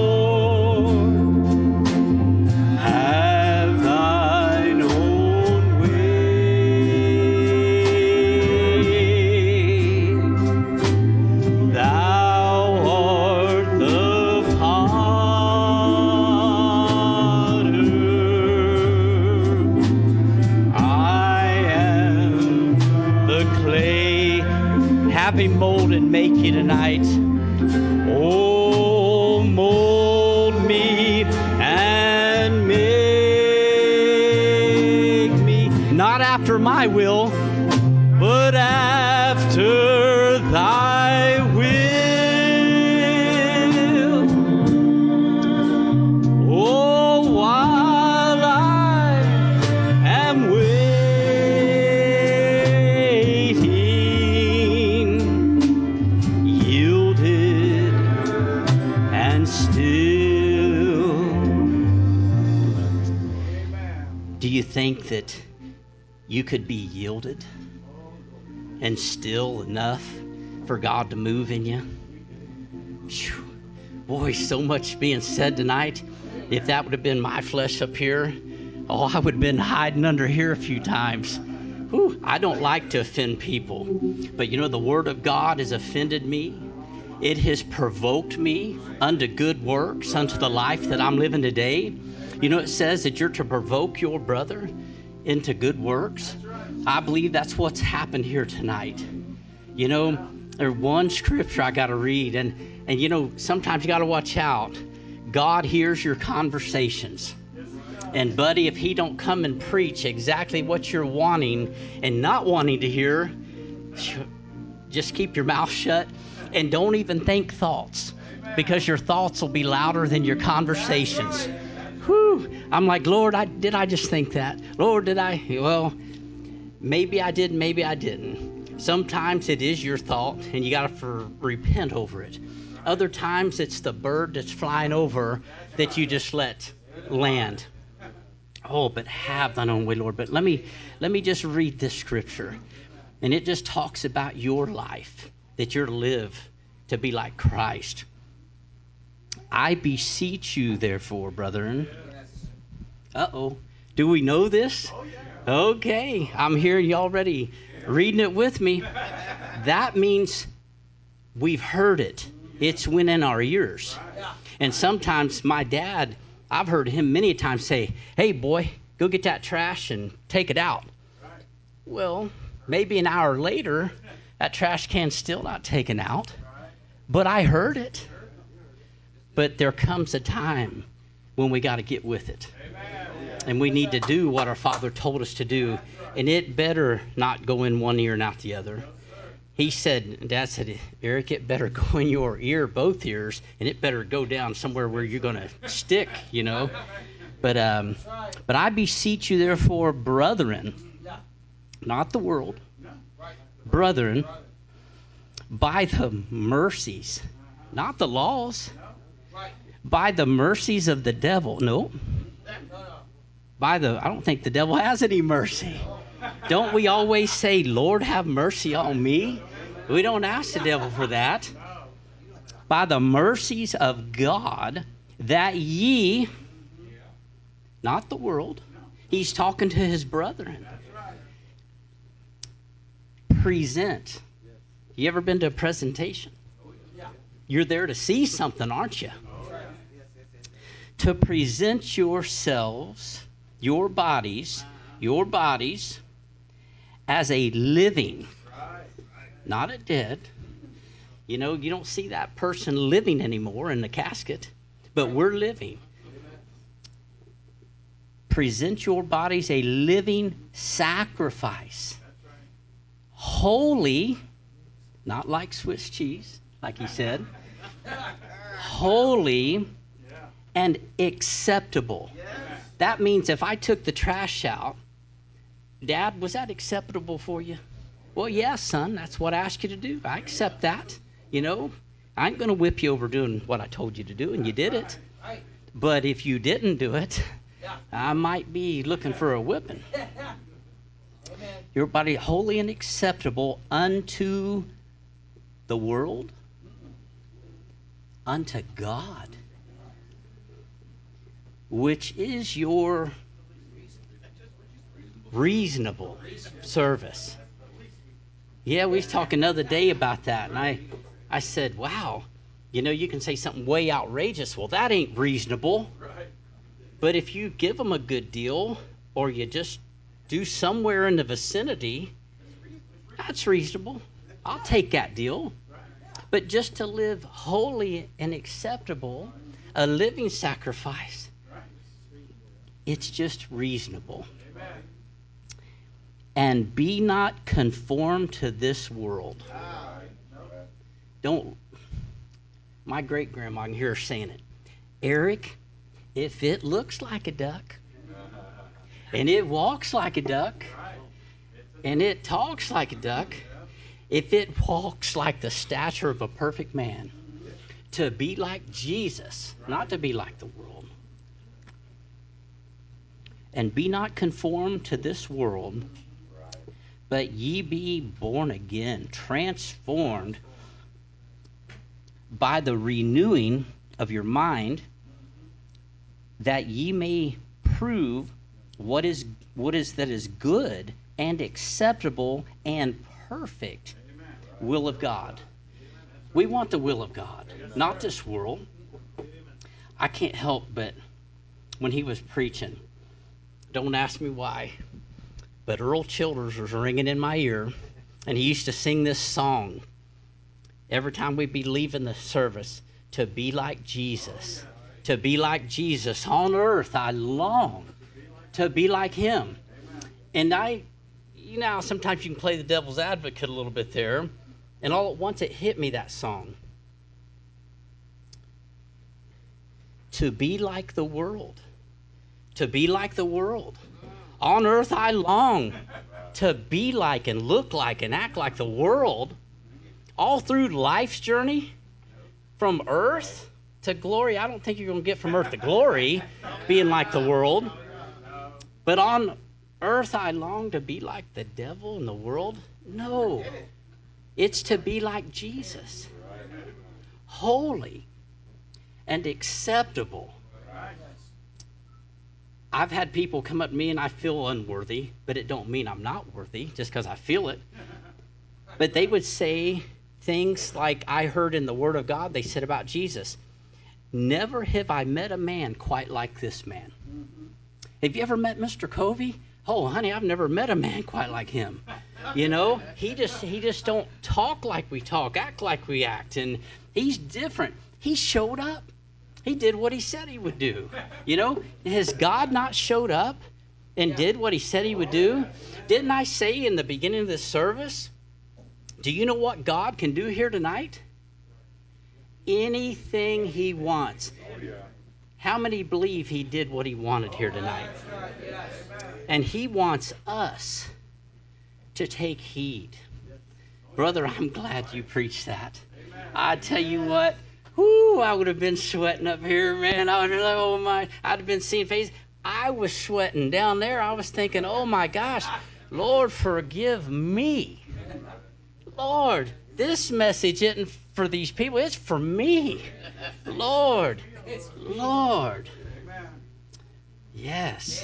Lord. Have thine own way. Thou art the potter. I am the clay. Have him mold and make you tonight. Oh, mold me and make me not after my will, but after thy will. Oh, while I am waiting, yielded and still. Do you think that you could be yielded and still enough for God to move in you? Phew. Boy, so much being said tonight. If that would have been my flesh up here, oh, I would have been hiding under here a few times. Whew, I don't like to offend people, but you know, the Word of God has offended me. It has provoked me unto good works, unto the life that I'm living today. You know, it says that you're to provoke your brother into good works. I believe that's what's happened here tonight. You know, there's one scripture I got to read, and you know, sometimes you got to watch out. God hears your conversations. And buddy, if he don't come and preach exactly what you're wanting and not wanting to hear, just keep your mouth shut and don't even think thoughts, because your thoughts will be louder than your conversations. Whew. I'm like, Lord, did I just think that? Lord, did I? Well, maybe I did, maybe I didn't. Sometimes it is your thought and you got to repent over it. Other times it's the bird that's flying over that you just let land. Oh, but have thine own way, Lord. But let me just read this scripture. And it just talks about your life, that you're to live to be like Christ. I beseech you, therefore, brethren. Uh-oh. Do we know this? Okay. I'm hearing you already reading it with me. That means we've heard it. It's went in our ears. And sometimes my dad, I've heard him many times say, hey, boy, go get that trash and take it out. Well, maybe an hour later, that trash can's still not taken out. But I heard it. But there comes a time when we got to get with it. And we need to do what our Father told us to do. And it better not go in one ear and out the other. He said, Dad said, Eric, it better go in your ear, both ears, and it better go down somewhere where you're going to stick, you know. But I beseech you, therefore, brethren, not the world, brethren, by the mercies, not the laws, by the mercies of the devil. No. I don't think the devil has any mercy. Don't we always say, Lord, have mercy on me? We don't ask the devil for that. By the mercies of God, that ye, not the world, he's talking to his brethren, present. You ever been to a presentation? You're there to see something, aren't you? To present yourselves, your bodies, as a living, not a dead. You know, you don't see that person living anymore in the casket, but we're living. Present your bodies a living sacrifice. Holy, not like Swiss cheese, like he said. Holy and acceptable. That means if I took the trash out, Dad, was that acceptable for you? Well, yeah, son, that's what I asked you to do. I accept that. You know, I ain't going to whip you over doing what I told you to do, and you did it. But if you didn't do it, I might be looking for a whipping. Your body holy and acceptable unto the world, unto God, which is your reasonable service. Yeah, we was talking another day about that, and I said, wow, you know, you can say something way outrageous. Well, that ain't reasonable. But if you give them a good deal, or you just do somewhere in the vicinity, that's reasonable. I'll take that deal. But just to live holy and acceptable, a living sacrifice, it's just reasonable. And be not conformed to this world. Don't. My great-grandma, I can hear her saying it. Eric, if it looks like a duck, and it walks like a duck, and it talks like a duck, if it walks like the stature of a perfect man, to be like Jesus, not to be like the world. And be not conformed to this world, but ye be born again, transformed by the renewing of your mind, that ye may prove what is that is good and acceptable and perfect will of God. We want the will of God, not this world. I can't help but when he was preaching, don't ask me why, but Earl Childers was ringing in my ear, and he used to sing this song every time we'd be leaving the service, to be like Jesus. To be like Jesus. On earth I long to be like him. And you know, sometimes you can play the devil's advocate a little bit there, and all at once it hit me, that song. To be like the world. To be like the world. On earth I long to be like and look like and act like the world. All through life's journey, from earth to glory. I don't think you're going to get from earth to glory being like the world. But on earth I long to be like the devil and the world. No. It's to be like Jesus. Holy and acceptable. I've had people come up to me and I feel unworthy, but it don't mean I'm not worthy just because I feel it. But they would say things like I heard in the Word of God, they said about Jesus, never have I met a man quite like this man. Have you ever met Mr. Covey? Oh, honey, I've never met a man quite like him. You know, he just don't talk like we talk, act like we act, and he's different. He showed up. He did what he said he would do. You know, has God not showed up and did what he said he would do? Didn't I say in the beginning of this service, do you know what God can do here tonight? Anything he wants. How many believe he did what he wanted here tonight? And he wants us to take heed. Brother, I'm glad you preached that. I tell you what, I would have been sweating up here, man. I would have, oh my, I'd have been seeing faces. I was sweating down there. I was thinking, oh my gosh, Lord, forgive me. Lord, this message isn't for these people. It's for me. Lord. Yes.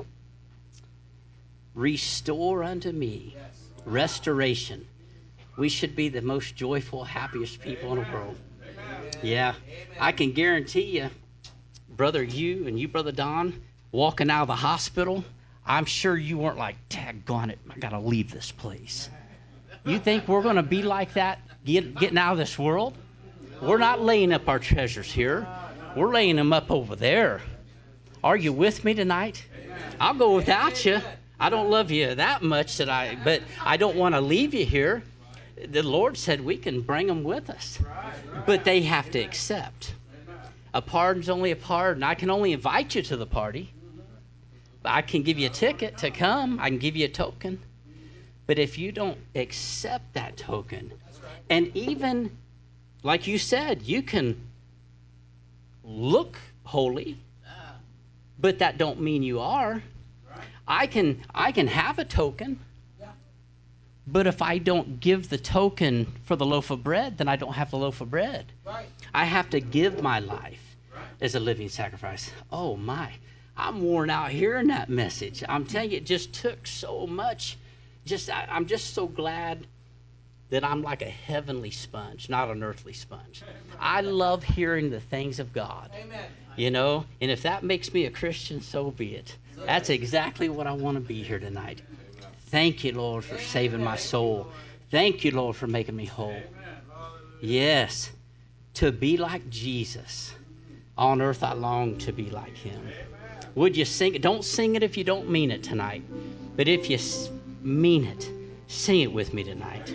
Restore unto me. Restoration. We should be the most joyful, happiest people in the world. Yeah. I can guarantee you, brother, you and you, brother Don, walking out of the hospital, I'm sure you weren't like, daggone it, I got to leave this place. You think we're going to be like that getting out of this world? We're not laying up our treasures here. We're laying them up over there. Are you with me tonight? I'll go without you. I don't love you that much but I don't want to leave you here. The Lord said we can bring them with us, but they have to accept. A pardon's only a pardon. I can only invite you to the party. I can give you a ticket to come. I can give you a token. But if you don't accept that token, and even, like you said, you can look holy, but that don't mean you are. I can have a token, but if I don't give the token for the loaf of bread, then I don't have the loaf of bread. I have to give my life as a living sacrifice. Oh my, I'm worn out hearing that message. I'm telling you, it just took so much. I'm just so glad that I'm like a heavenly sponge, not an earthly sponge. I love hearing the things of God. Amen. And if that makes me a Christian, so be it. That's exactly what I want to be here tonight. Thank you, Lord, for saving my soul. Thank you, Lord, for making me whole. Yes, to be like Jesus. On earth I long to be like him. Would you sing it? Don't sing it if you don't mean it tonight. But if you mean it, sing it with me tonight.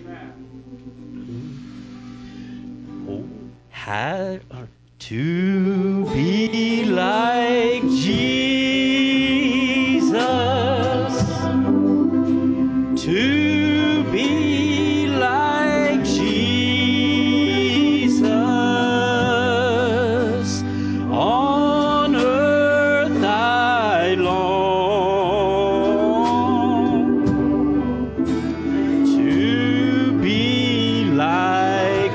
Had to be like Jesus, to be like Jesus, on earth I long to be like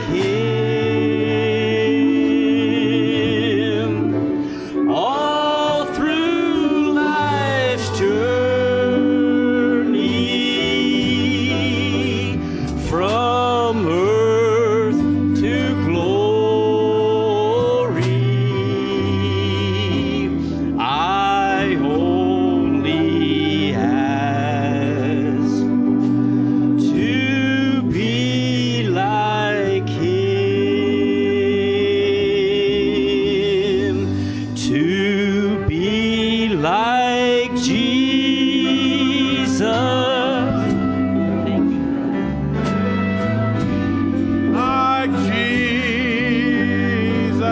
him. All through life's journey, from earth to glory, I only ask to be like him, to be like Jesus. Like Jesus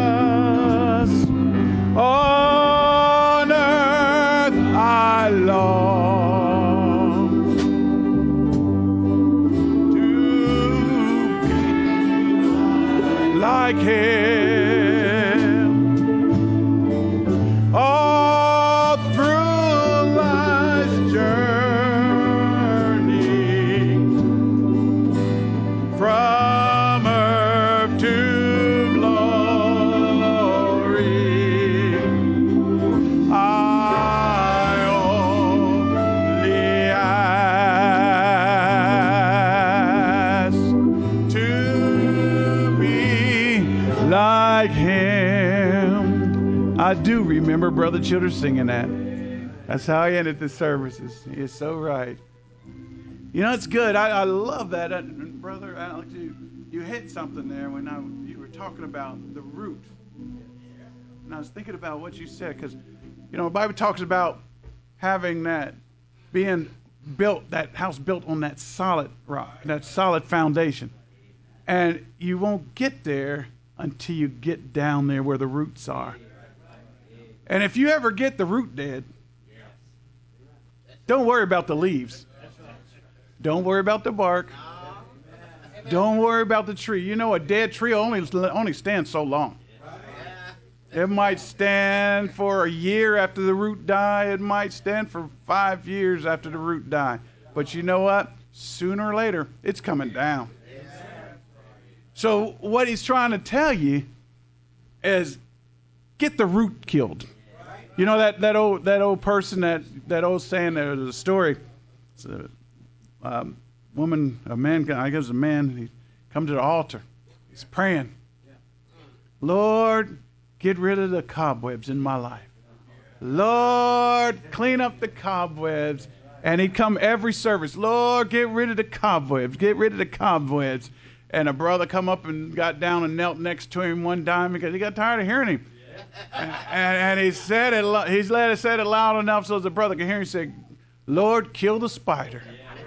on earth I long to be like him. All through life's journey, from earth to glory, I only ask to be like him. I do remember Brother Childers singing that. That's how he ended the services. He is so right. It's good. I love that. Brother Alex, you hit something there when you were talking about the root. And I was thinking about what you said, because, the Bible talks about having that, being built, that house built on that solid rock, that solid foundation. And you won't get there until you get down there where the roots are. And if you ever get the root dead, don't worry about the leaves. Don't worry about the bark. Don't worry about the tree. A dead tree only stands so long. It might stand for a year after the root die. It might stand for 5 years after the root die. But you know what? Sooner or later, it's coming down. So what he's trying to tell you is get the root killed. That old person, that old saying, there was a story. It's a man, I guess a man, he comes to the altar. He's praying. Lord, get rid of the cobwebs in my life. Lord, clean up the cobwebs And he'd come every service, Lord, get rid of the cobwebs, get rid of the cobwebs. And a brother come up and got down and knelt next to him one time because he got tired of hearing him. And he said it, said it loud enough so the brother could hear him. He said, Lord, kill the spider.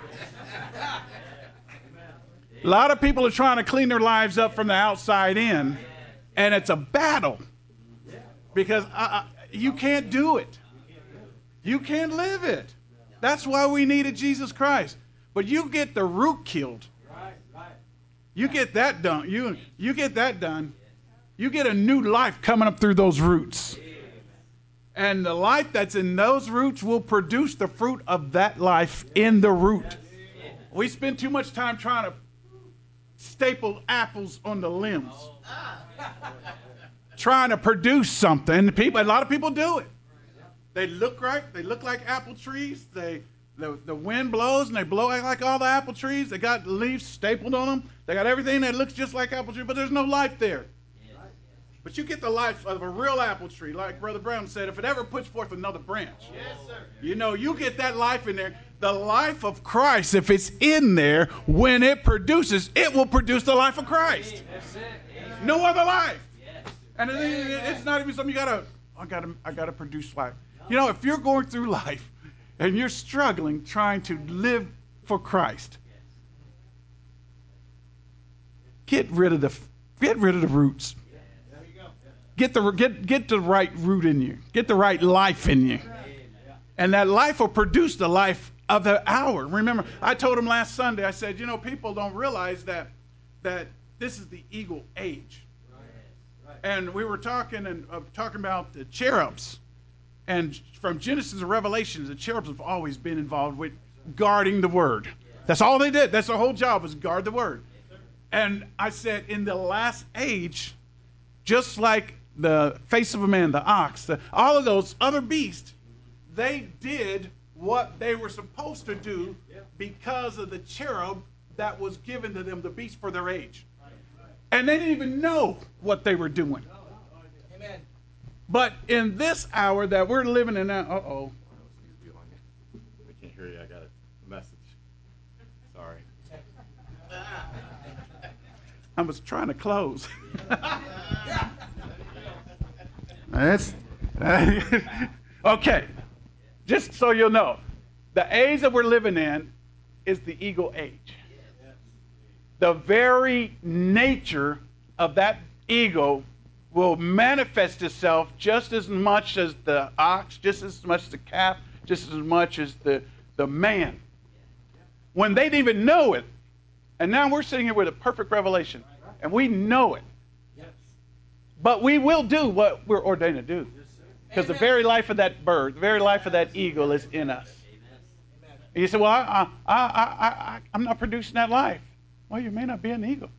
A lot of people are trying to clean their lives up from the outside in, and it's a battle because you can't do it. You can't live it. That's why we needed Jesus Christ. But you get the root killed. You get that done. You get that done. You get a new life coming up through those roots. And the life that's in those roots will produce the fruit of that life in the root. We spend too much time trying to staple apples on the limbs. Trying to produce something. A lot of people do it. They look right. They look like apple trees. The wind blows and they blow like all the apple trees. They got leaves stapled on them. They got everything that looks just like apple tree, but there's no life there. But you get the life of a real apple tree, like Brother Brown said, if it ever puts forth another branch. Yes, sir. You know, you get that life in there. The life of Christ, if it's in there, when it produces, it will produce the life of Christ. No other life. And it's not even something I gotta produce life. You know, if you're going through life and you're struggling trying to live for Christ, get rid of the roots. Get the right root in you. Get the right life in you. And that life will produce the life of the hour. Remember, I told him last Sunday, I said, you know, people don't realize that this is the eagle age. And we were talking about the cherubs. And from Genesis to Revelation, the cherubs have always been involved with guarding the word. That's all they did. That's their whole job, was guard the word. And I said, in the last age, just like the face of a man, the ox, all of those other beasts, they did what they were supposed to do because of the cherub that was given to them, the beast for their age. And they didn't even know what they were doing. Amen. But in this hour that we're living in now, I can't hear you. I got a message. Sorry. I was trying to close. Okay. Just so you'll know, the age that we're living in is the eagle age. The very nature of that eagle will manifest itself just as much as the ox, just as much as the calf, just as much as the man. When they didn't even know it, and now we're sitting here with a perfect revelation, and we know it. But we will do what we're ordained to do. Because the very life of that bird, the very life of that eagle is in us. And you say, well, I'm not producing that life. Well, you may not be an eagle.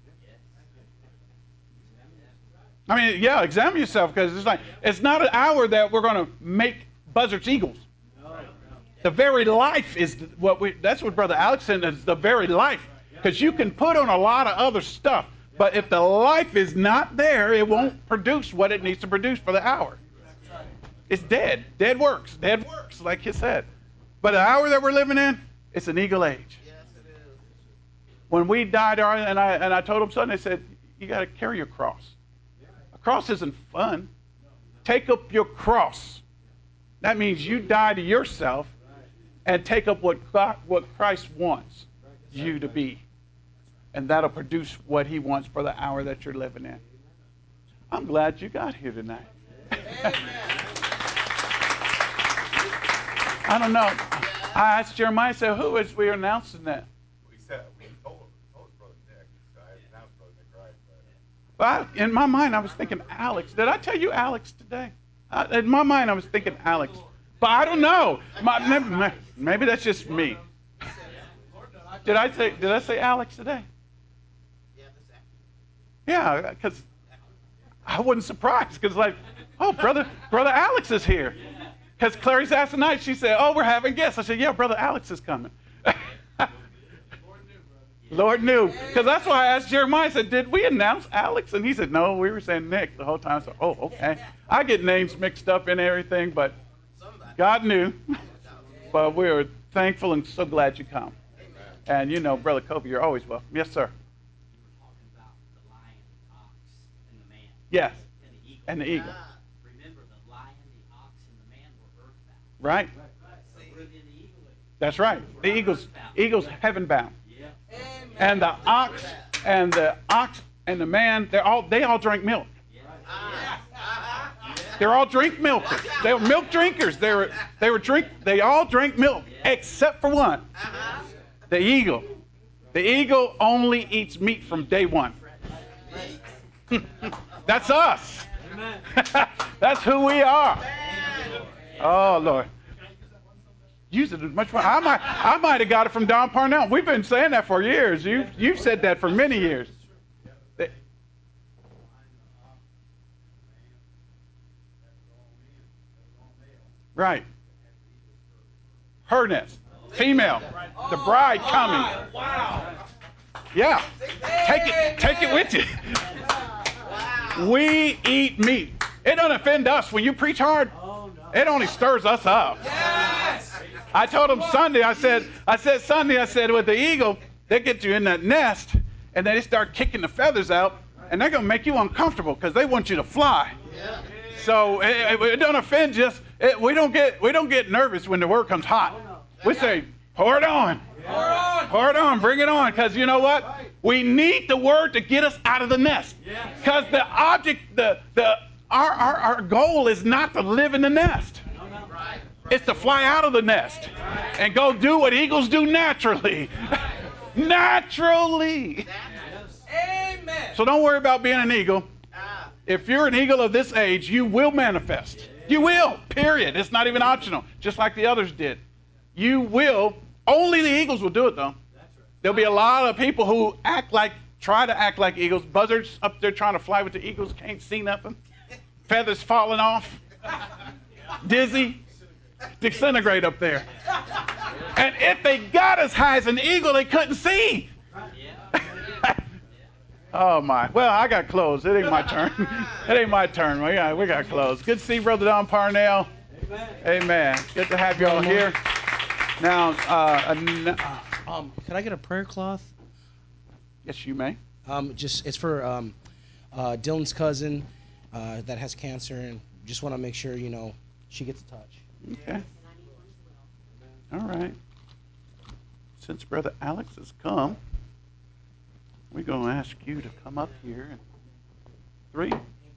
I mean, yeah, examine yourself, because it's not an hour that we're going to make buzzards eagles. The very life is that's what Brother Alex said, is the very life. Because you can put on a lot of other stuff, but if the life is not there, it won't produce what it needs to produce for the hour. It's dead. Dead works, like you said. But the hour that we're living in, it's an eagle age. Yes, it is. When we died, and I told them something, they said, you got to carry your cross. A cross isn't fun. Take up your cross. That means you die to yourself and take up what Christ wants you to be. And that'll produce what he wants for the hour that you're living in. I'm glad you got here tonight. I don't know. I asked Jeremiah, I said, who is we announcing that? We told Brother Nick. So I announced Brother Nick right. But in my mind, I was thinking Alex. Did I tell you Alex today? In my mind, I was thinking Alex. But I don't know. Maybe that's just me. Did I say Alex today? Yeah, because I wasn't surprised. Because brother Alex is here. Because Clarice asked tonight, she said, we're having guests. I said, yeah, Brother Alex is coming. Lord knew. Because that's why I asked Jeremiah, I said, did we announce Alex? And he said, no, we were saying Nick the whole time. I said, okay. I get names mixed up in everything, but God knew. But we were thankful and so glad you come. And you know, Brother Kobe, you're always welcome. Yes, sir. Yes. And the eagle. Remember, the lion, the ox, and the man were earthbound. Right. That's right. The eagle's heaven bound. And the ox and the man, they all drank milk. They're all drink milkers. They were milk drinkers. They all drank milk except for one. The eagle. The eagle only eats meat from day one. That's us. That's who we are. Oh, Lord. Use it as much fun. I might have got it from Don Parnell. We've been saying that for years. You've said that for many years. Right. Her nest. Female. The bride coming. Yeah. Take it with you. We eat meat. It doesn't offend us when you preach hard. It only stirs us up. I told him Sunday, I said, with the eagle, they get you in that nest, and then they start kicking the feathers out, and they're going to make you uncomfortable because they want you to fly. So it don't offend us. We don't get nervous when the word comes hot. We say, pour it on. Pour it on. Bring it on. Because you know what? We need the word to get us out of the nest. Because the object, our goal is not to live in the nest. It's to fly out of the nest and go do what eagles do naturally. Naturally. Amen. So don't worry about being an eagle. If you're an eagle of this age, you will manifest. You will, period. It's not even optional, just like the others did. You will. Only the eagles will do it, though. There'll be a lot of people who try to act like eagles. Buzzards up there trying to fly with the eagles, can't see nothing. Feathers falling off. Dizzy. Disintegrate up there. And if they got as high as an eagle, they couldn't see. Oh, my. Well, I got clothes. It ain't my turn. It ain't my turn. We got clothes. Good to see Brother Don Parnell. Amen. Good to have you all here. Now, could I get a prayer cloth? Yes, you may. It's for Dylan's cousin that has cancer, and just want to make sure she gets a touch. Okay. All right. Since Brother Alex has come, we're going to ask you to come up here. Three.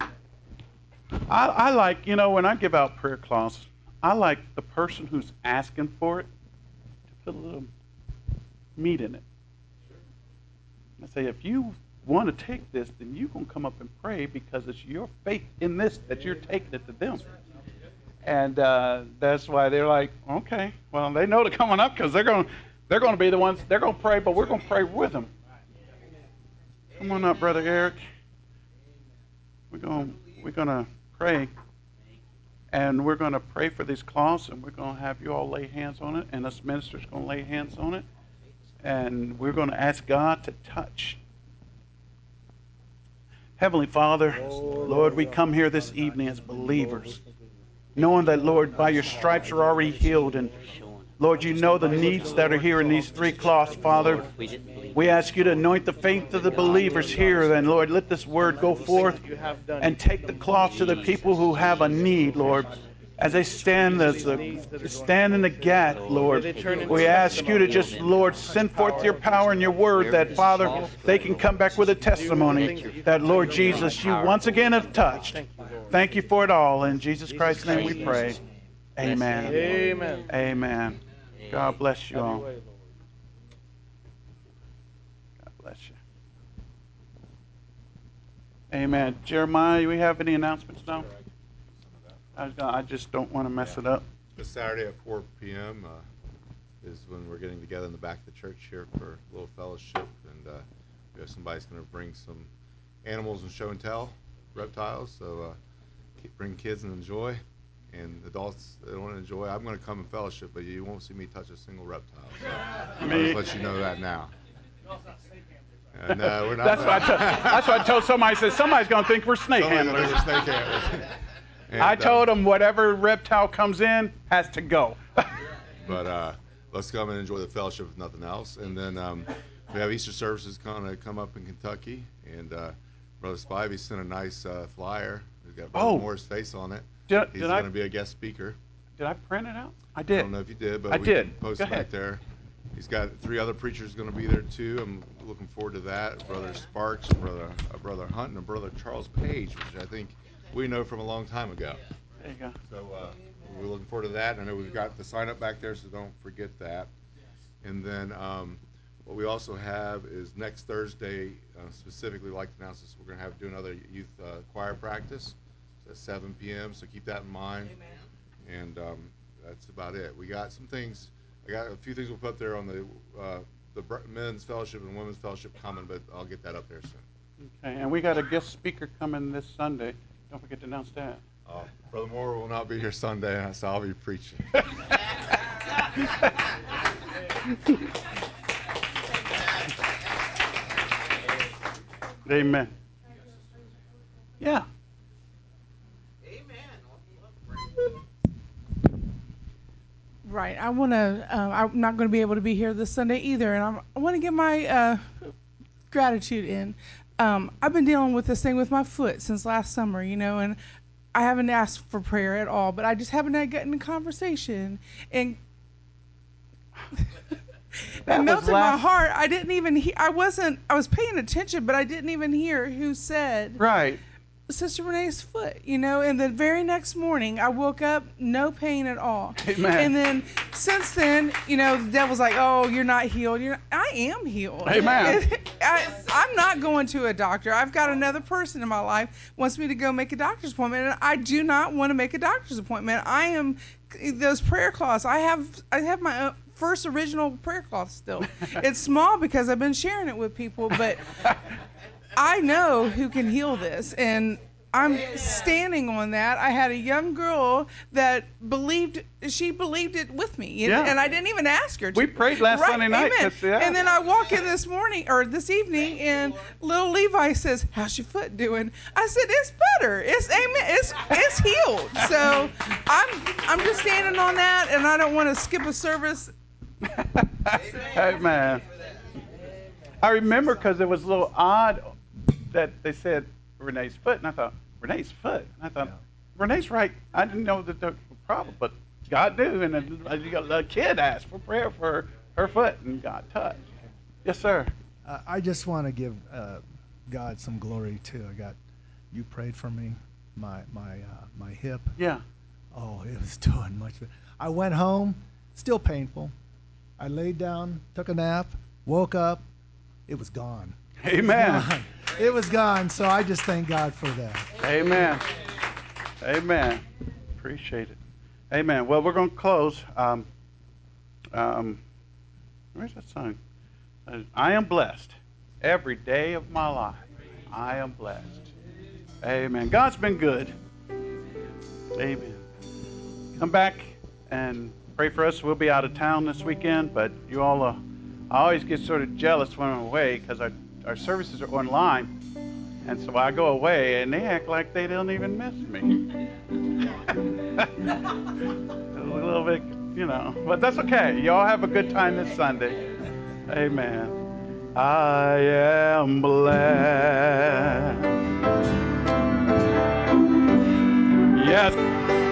I like, when I give out prayer cloths, I like the person who's asking for it to put a little meat in it. I say, if you want to take this, then you're going to come up and pray because it's your faith in this that you're taking it to them. And that's why they're like, okay, well, they know they're coming up because they're going to be the ones, they're going to pray, but we're going to pray with them. Come on up, Brother Eric. We're going to pray. And we're going to pray for these cloths, and we're going to have you all lay hands on it, and us ministers going to lay hands on it. And we're going to ask God to touch. Heavenly Father, Lord, we come here this evening as believers, knowing that, Lord, by your stripes are already healed. And, Lord, you know the needs that are here in these three cloths, Father. We ask you to anoint the faith of the believers here. And, Lord, let this word go forth and take the cloth to the people who have a need, Lord. As they stand in the gap, Lord, we ask you to just, Lord, send forth your power and your word that, Father, they can come back with a testimony that, Lord Jesus, you once again have touched. Thank you for it all. In Jesus Christ's name we pray. Amen. Amen. Amen. God bless you all. God bless you. Amen. Jeremiah, do we have any announcements now? I just don't want to mess it up. This Saturday at 4 p.m. Is when we're getting together in the back of the church here for a little fellowship, and we have somebody's going to bring some animals and show and tell, reptiles. So bring kids and enjoy, and adults that want to enjoy. I'm going to come and fellowship, but you won't see me touch a single reptile. So I'll just let you know that now. And we're not. That's what I told somebody. I said somebody's going to think we're snake handlers. And, I told them whatever reptile comes in has to go. But let's come and enjoy the fellowship if nothing else. And then we have Easter services going to come up in Kentucky. And Brother Spivey sent a nice flyer. It's got Brother Moore's face on it. He's going to be a guest speaker. Did I print it out? I did. I don't know if you did, but I we did. can post Go it back ahead. there. He's got 3 other preachers going to be there too. I'm looking forward to that. Brother Sparks, Brother Hunt, and Brother Charles Page, which I think we know from a long time ago. There you go. So we're looking forward to that. I know we've got the sign up back there, so don't forget that. And then what we also have is next Thursday, specifically like to announce this, we're going to do another youth choir practice. It's at 7 p.m., so keep that in mind. And that's about it. We got some things. I got a few things we'll put up there on the men's fellowship and women's fellowship coming, but I'll get that up there soon. Okay, and we got a guest speaker coming this Sunday. Don't forget to announce that. Brother Moore will not be here Sunday, so I'll be preaching. Amen. Yeah. Right. I want to. I'm not going to be able to be here this Sunday either, and I want to get my gratitude in. I've been dealing with this thing with my foot since last summer, and I haven't asked for prayer at all, but I just haven't gotten a conversation, and it melted my heart. I didn't even hear. I was paying attention, but I didn't even hear who said. Right. Sister Renee's foot, and the very next morning I woke up, no pain at all. Amen. And then since then, the devil's like, oh, you're not healed. I am healed. Amen. I'm not going to a doctor. I've got another person in my life wants me to go make a doctor's appointment, and I do not want to make a doctor's appointment. I am those prayer cloths. I have my first original prayer cloth still. It's small because I've been sharing it with people, but I know who can heal this, and I'm standing on that. I had a young girl that believed it with me, and I didn't even ask her to. We prayed last Sunday night. Amen. And then I walk in this evening, and little Levi says, "How's your foot doing?" I said, "It's better. It's healed." So I'm just standing on that, and I don't want to skip a service. Amen. I remember because it was a little odd that they said Renee's foot, and I thought, Renee's foot? And I thought, Renee's right. I didn't know that there was a problem, but God knew, and a kid asked for prayer for her foot, and God touched. Yes, sir. I just want to give God some glory, too. You prayed for me, my hip. Yeah. Oh, it was doing much better. I went home, still painful. I laid down, took a nap, woke up, it was gone. Amen. It was gone, so I just thank God for that. Amen. Amen. Appreciate it. Amen. Well, we're going to close. Where's that song? I am blessed every day of my life. I am blessed. Amen. God's been good. Amen. Come back and pray for us. We'll be out of town this weekend, but you all, I always get sort of jealous when I'm away because our services are online, and so I go away and they act like they don't even miss me. A little bit, but that's okay. Y'all have a good time this Sunday. Amen. I am blessed. Yes.